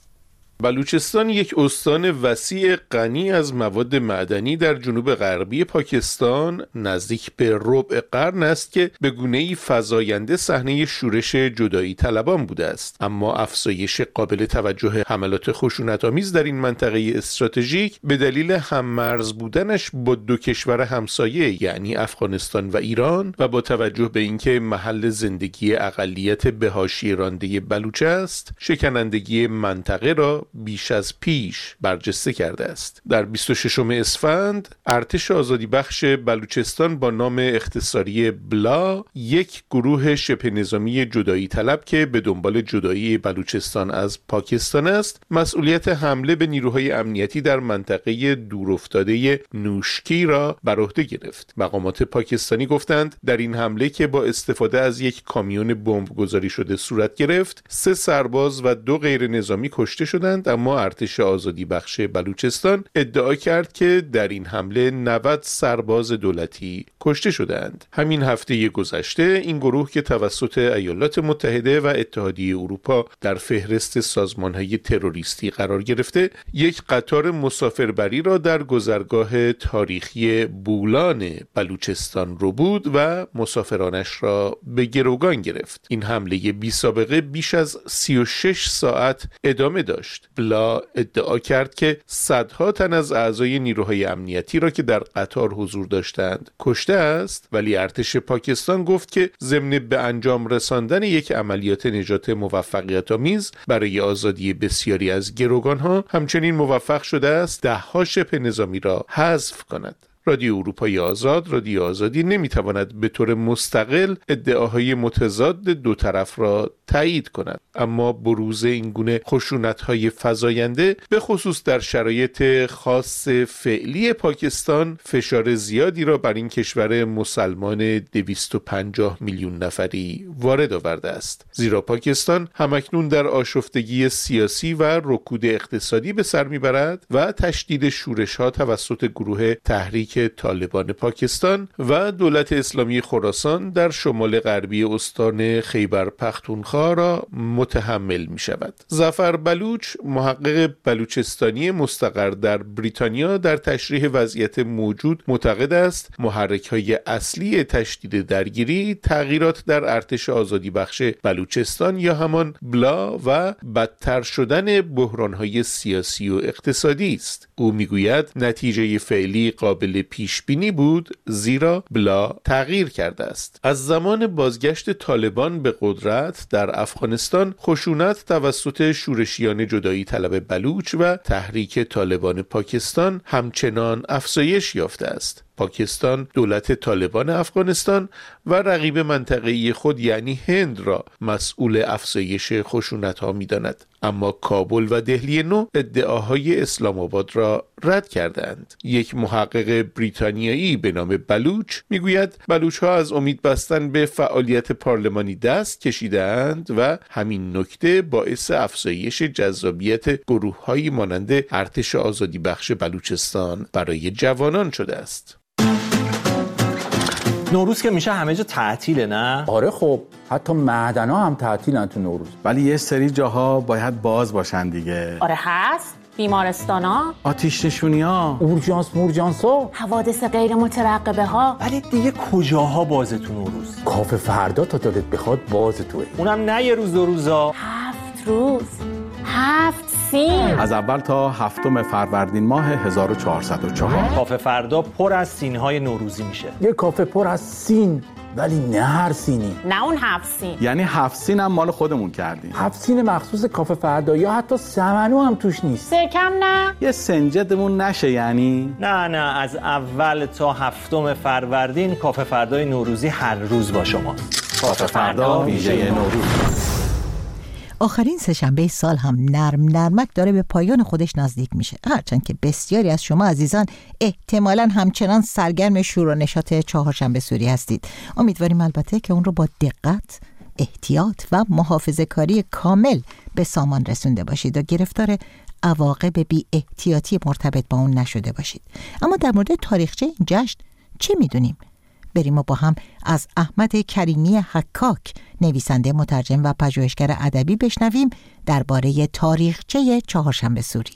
بلوچستان یک استان وسیع غنی از مواد معدنی در جنوب غربی پاکستان نزدیک به ربع قرن است که به گونه‌ای فزاینده صحنه شورش جدایی طلبان بوده است. اما افزایش قابل توجه حملات خشونت‌آمیز در این منطقه استراتژیک به دلیل هم‌مرز بودنش با دو کشور همسایه یعنی افغانستان و ایران و با توجه به اینکه محل زندگی اقلیت به حاشیه رانده بلوچ است، شکنندگی منطقه را بیش از پیش برجسته کرده است. در بیست و ششم اسفند ارتش آزادی بخش بلوچستان با نام اختصاری بلا یک گروه شبه نظامی جدایی طلب که به دنبال جدایی بلوچستان از پاکستان است مسئولیت حمله به نیروهای امنیتی در منطقه دورافتاده نوشکی را بر عهده گرفت. مقامات پاکستانی گفتند در این حمله که با استفاده از یک کامیون بمب گذاری شده صورت گرفت سه سرباز و دو غیر نظامی کشته شدند، اما ارتش آزادی بخش بلوچستان ادعا کرد که در این حمله نود سرباز دولتی کشته شدند. همین هفته گذشته این گروه که توسط ایالات متحده و اتحادیه اروپا در فهرست سازمان‌های تروریستی قرار گرفته یک قطار مسافربری را در گذرگاه تاریخی بولان بلوچستان رو بود و مسافرانش را به گروگان گرفت. این حمله بی سابقه بیش از سی و شش ساعت ادامه داشت. بلا ادعا کرد که صدها تن از اعضای نیروهای امنیتی را که در قطار حضور داشتند کشته است، ولی ارتش پاکستان گفت که ضمن به انجام رساندن یک عملیات نجات موفقیت‌آمیز برای آزادی بسیاری از گروگان‌ها همچنین موفق شده است ده‌ها شبه نظامی را حذف کند. رادیو اروپای آزاد، رادیو آزادی نمیتواند به طور مستقل ادعاهای متضاد دو طرف را تایید کند. اما بروز این گونه خشونت‌های فزاینده به خصوص در شرایط خاص فعلی پاکستان فشار زیادی را بر این کشور مسلمان دویست و پنجاه میلیون نفری وارد آورده است. زیرا پاکستان همکنون در آشفتگی سیاسی و رکود اقتصادی به سر میبرد و تشدید شورش‌ها توسط گروه تحریک طالبان پاکستان و دولت اسلامی خراسان در شمال غربی استان خیبر پختونخوا را متحمل می شود. ظفر بلوچ، محقق بلوچستانی مستقر در بریتانیا، در تشریح وضعیت موجود معتقد است محرک‌های اصلی تشدید درگیری تغییرات در ارتش آزادی بخش بلوچستان یا همان بلا و بدتر شدن بحران‌های سیاسی و اقتصادی است. او میگوید نتیجه فعلی قابل پیش بینی بود، زیرا بلا تغییر کرده است. از زمان بازگشت طالبان به قدرت در افغانستان، خشونت توسط شورشیان جدایی طلب بلوچ و تحریک طالبان پاکستان همچنان افزایش یافته است. پاکستان دولت طالبان افغانستان و رقیب منطقه‌ای خود یعنی هند را مسئول افزایش خشونت‌ها می‌داند، اما کابل و دهلی نو ادعاهای اسلام آباد را رد کردند. یک محقق بریتانیایی به نام بلوچ میگوید بلوچ‌ها از امید بستن به فعالیت پارلمانی دست کشیدند و همین نکته باعث افزایش جذابیت گروه‌هایی مانند ارتش آزادی بخش بلوچستان برای جوانان شده است. نوروز که میشه همه جا تعطیله، نه؟ آره خب حتی معدن‌ها هم تعطیلن تو نوروز. ولی یه سری جاها باید باز باشن دیگه. آره هست. بیمارستانا، آتش نشونی‌ها، اورژانس مورژانس‌ها، حوادث غیر مترقبه ها. ولی دیگه کجاها بازه تو نوروز؟ کافه فردا تا دلت بخواد بازه توه. اونم نه یه روز دو روزا. هفت روز. هفت سین. از اول تا هفتم فروردین ماه هزار و چهارصد و چهار. کافه فردا پر از سین‌های نوروزی میشه. یه کافه پر از سین، ولی نه هر سینی. نه اون هفت سین. یعنی هفت سین هم مال خودمون کردیم. هفت سین مخصوص کافه فردا، یا حتی سمنو هم توش نیست. سرکم نه. یه سنجدمون نشه یعنی؟ نه نه، از اول تا هفتم فروردین کافه فردای نوروزی هر روز با شماست. کافه فردا ویژه نوروز. آخرین سه‌شنبه سال هم نرم نرمک داره به پایان خودش نزدیک میشه، هرچند که بسیاری از شما عزیزان احتمالاً همچنان سرگرم شور و نشاط چهارشنبه سوری هستید. امیدواریم البته که اون رو با دقت، احتیاط و محافظه‌کاری کامل به سامان رسونده باشید و گرفتار عواقب بی احتیاطی مرتبط با اون نشده باشید. اما در مورد تاریخچه این جشن چه میدونیم؟ بریم و با هم از احمد کریمی حکاک، نویسنده، مترجم و پژوهشگر ادبی، بشنویم درباره تاریخچه چهارشنبه سوری.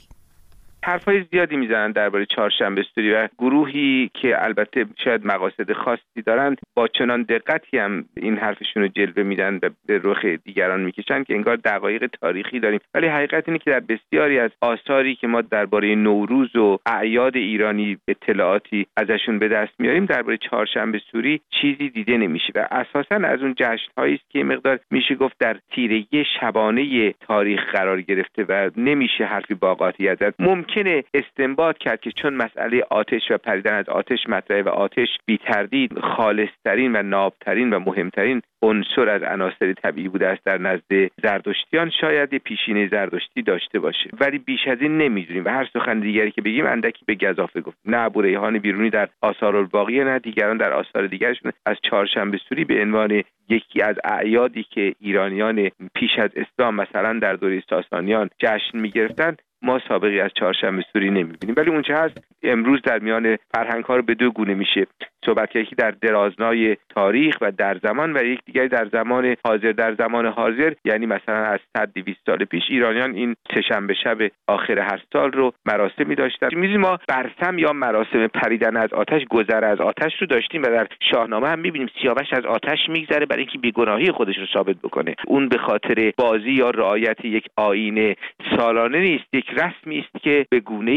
حرفای زیادی میزنن درباره چهارشنبه سوری و گروهی که البته شاید مقاصد خاصی دارند با چنان دقتی هم این حرفشون رو جلوه میدن و به رخ دیگران میکشن که انگار دقایق تاریخی داریم. ولی حقیقت اینه که در بسیاری از آثاری که ما درباره نوروز و اعیاد ایرانی اطلاعاتی ازشون به دست میاریم، درباره چهارشنبه سوری چیزی دیده نمیشه و اساسا از اون جشن‌هایی است که مقدار میشه گفت در تیرگی شبانه تاریخ قرار گرفته و نمیشه حرفی با قاطعیت زد. ممکن ممکنه استنباط کرد که چون مسئله آتش و پریدن از آتش مطرحه و آتش بی تردید خالصترین و نابترین و مهمترین عنصر از عناصر طبیعی بوده است در نزد زردشتیان، شاید یه پیشینه زردشتی داشته باشه، ولی بیش از این نمیدونیم و هر سخن دیگری که بگیم اندکی به گزافه گفت. نه ابو ریحان بیرونی در آثارالباقیه نه دیگران در آثار دیگرشون از چهارشنبه سوری به عنوان یکی از اعیادی که ایرانیان پیش از اسلام مثلا در دوره ساسانیان جشن می‌گرفتند ما سابقی از چهارشنبه سوری نمی‌بینیم. ولی اونچه هست امروز در میان فرهنگ‌ها رو به دو گونه میشه صحبت کرد، یکی در درازنای تاریخ و در زمان و یک دیگری در زمان حاضر. در زمان حاضر یعنی مثلا از صد دویست سال پیش ایرانیان این سه‌شنبه شب آخر هر سال رو مراسمی داشتن. می‌بینیم ما برسم یا مراسم پریدن از آتش، گذر از آتش رو داشتیم و در شاهنامه هم می‌بینیم سیاوش از آتش می‌گذره برای اینکه بیگناهی خودش رو ثابت بکنه. اون به خاطر بازی یا رعایت یک آیین سالانه نیست، یک رسمی است که به گونه‌ای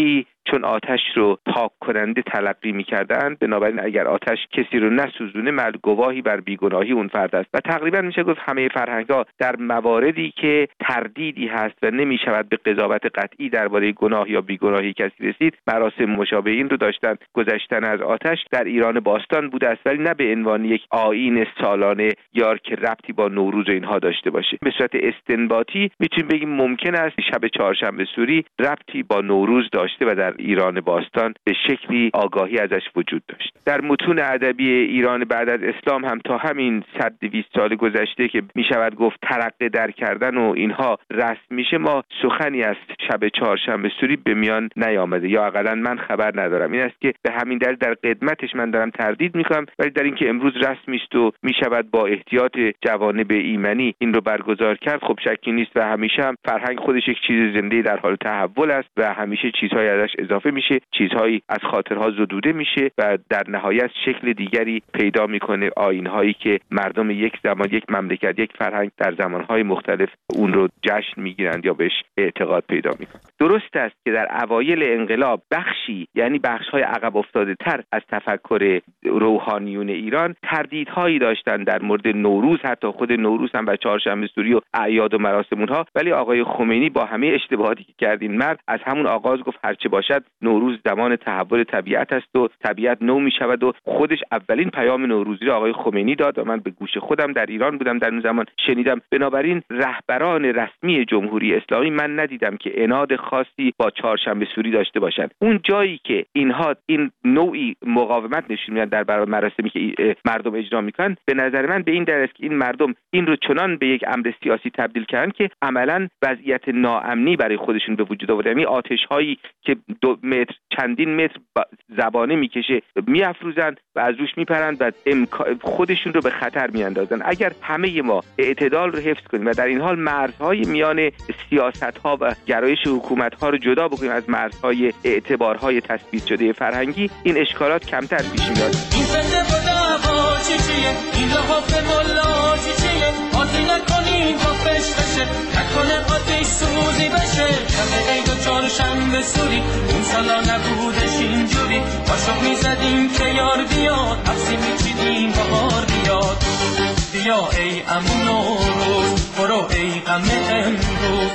چون آتش رو پاک کننده تلقی می‌کردند، بنابراین اگر آتش کسی رو نسوزونه مل گواهی بر بیگناهی اون فرد است. و تقریبا میشه گفت همه فرهنگ‌ها در مواردی که تردیدی هست و نمی‌شود به قضاوت قطعی درباره گناه یا بیگناهی کسی رسید، مراسم مشابه این رو داشتن. گذشتن از آتش در ایران باستان بوده است، ولی نه به عنوان یک آیین سالانه یا که ربطی با نوروز و اینها داشته باشه. به صورت استنباطی میتونیم بگیم ممکن است شب چهارشنبه سوری ربطی با نوروز داشته و در ایران باستان به شکلی آگاهی ازش وجود داشت. در متون ادبی ایران بعد از اسلام هم تا همین صد دویست سال گذشته که میشود گفت ترقه در کردن و اینها رسم میشه، ما سخنی از شب چهارشنبه سوری به میان نیامده، یا حداقل من خبر ندارم. این است که به همین دلیل در قدمتش من دارم تردید میکنم، ولی در اینکه امروز رسمی است و میشود با احتیاط جوانب ایمنی این رو برگزار کرد، خب شکی نیست. و همیشه هم فرهنگ خودش یک چیز زنده در حال تحول است و همیشه چیزهای ازش اضافه میشه، چیزهایی از خاطرها زدوده میشه و در نهایت شکل دیگری پیدا میکنه، آیین‌هایی که مردم یک زمان، یک مملکت، یک فرهنگ در زمانهای مختلف اون رو جشن میگیرند یا بهش اعتقاد پیدا میکنند. درست است که در اوایل انقلاب بخشی، یعنی بخش‌های عقب افتاده تر از تفکر روحانیون ایران، تردیدهایی داشتند در مورد نوروز، حتی خود نوروز هم و چهارشنبه سوری و اعیاد و مراسم اونها. ولی آقای خمینی با همه اشتباهاتی که کرد این مرد از همون آغاز گفت هرچه باشد نوروز زمان تحول طبیعت است و طبیعت نو می شود و خودش اولین پیام نوروزی را آقای خمینی داد و من به گوش خودم در ایران بودم در اون زمان شنیدم. بنابراین رهبران رسمی جمهوری اسلامی من ندیدم که عناد خاصی با چهارشنبه سوری داشته باشند. اون جایی که اینها این نوعی مقاومت نشون میدن در برابر مراسمی که مردم اجرا میکنن، به نظر من به این دلیل است که این مردم این رو چنان به یک امر سیاسی تبدیل کردن که عملاً وضعیت ناامنی برای خودشون به وجود آورده. یعنی آتش هایی که دو متر چندین متر زبانه میکشه میافروزن و از روش میپرند و خودشون رو به خطر میاندازن. اگر همه ما اعتدال رو حفظ کنیم و در این حال مرزهای میان سیاست ها و گرایش حکومت ها رو جدا بکنیم از مرزهای اعتبارهای تثبیت شده فرهنگی، این اشکالات کمتر پیش میاد. این زنده بودا چیه این لحاف مولا چیه آتی نکنین با فشفشه نکنه آتیش سوزی بشه شب عید و چهارشنبه سوری اون سالا نبودش اینجوری باشو میزدیم که یار بیاد حفظی میچیدیم بهار بیاد بیا ای امون روز برو ای غم امروز.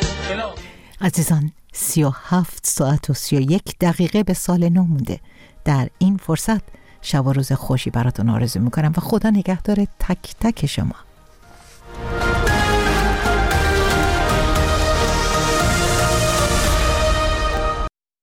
عزیزان، سی و هفت ساعت و سی و یک دقیقه به سال نو مونده. در این فرصت شب و روز خوشی براتون آرزو میکنم و خدا نگهدار تک تک شما.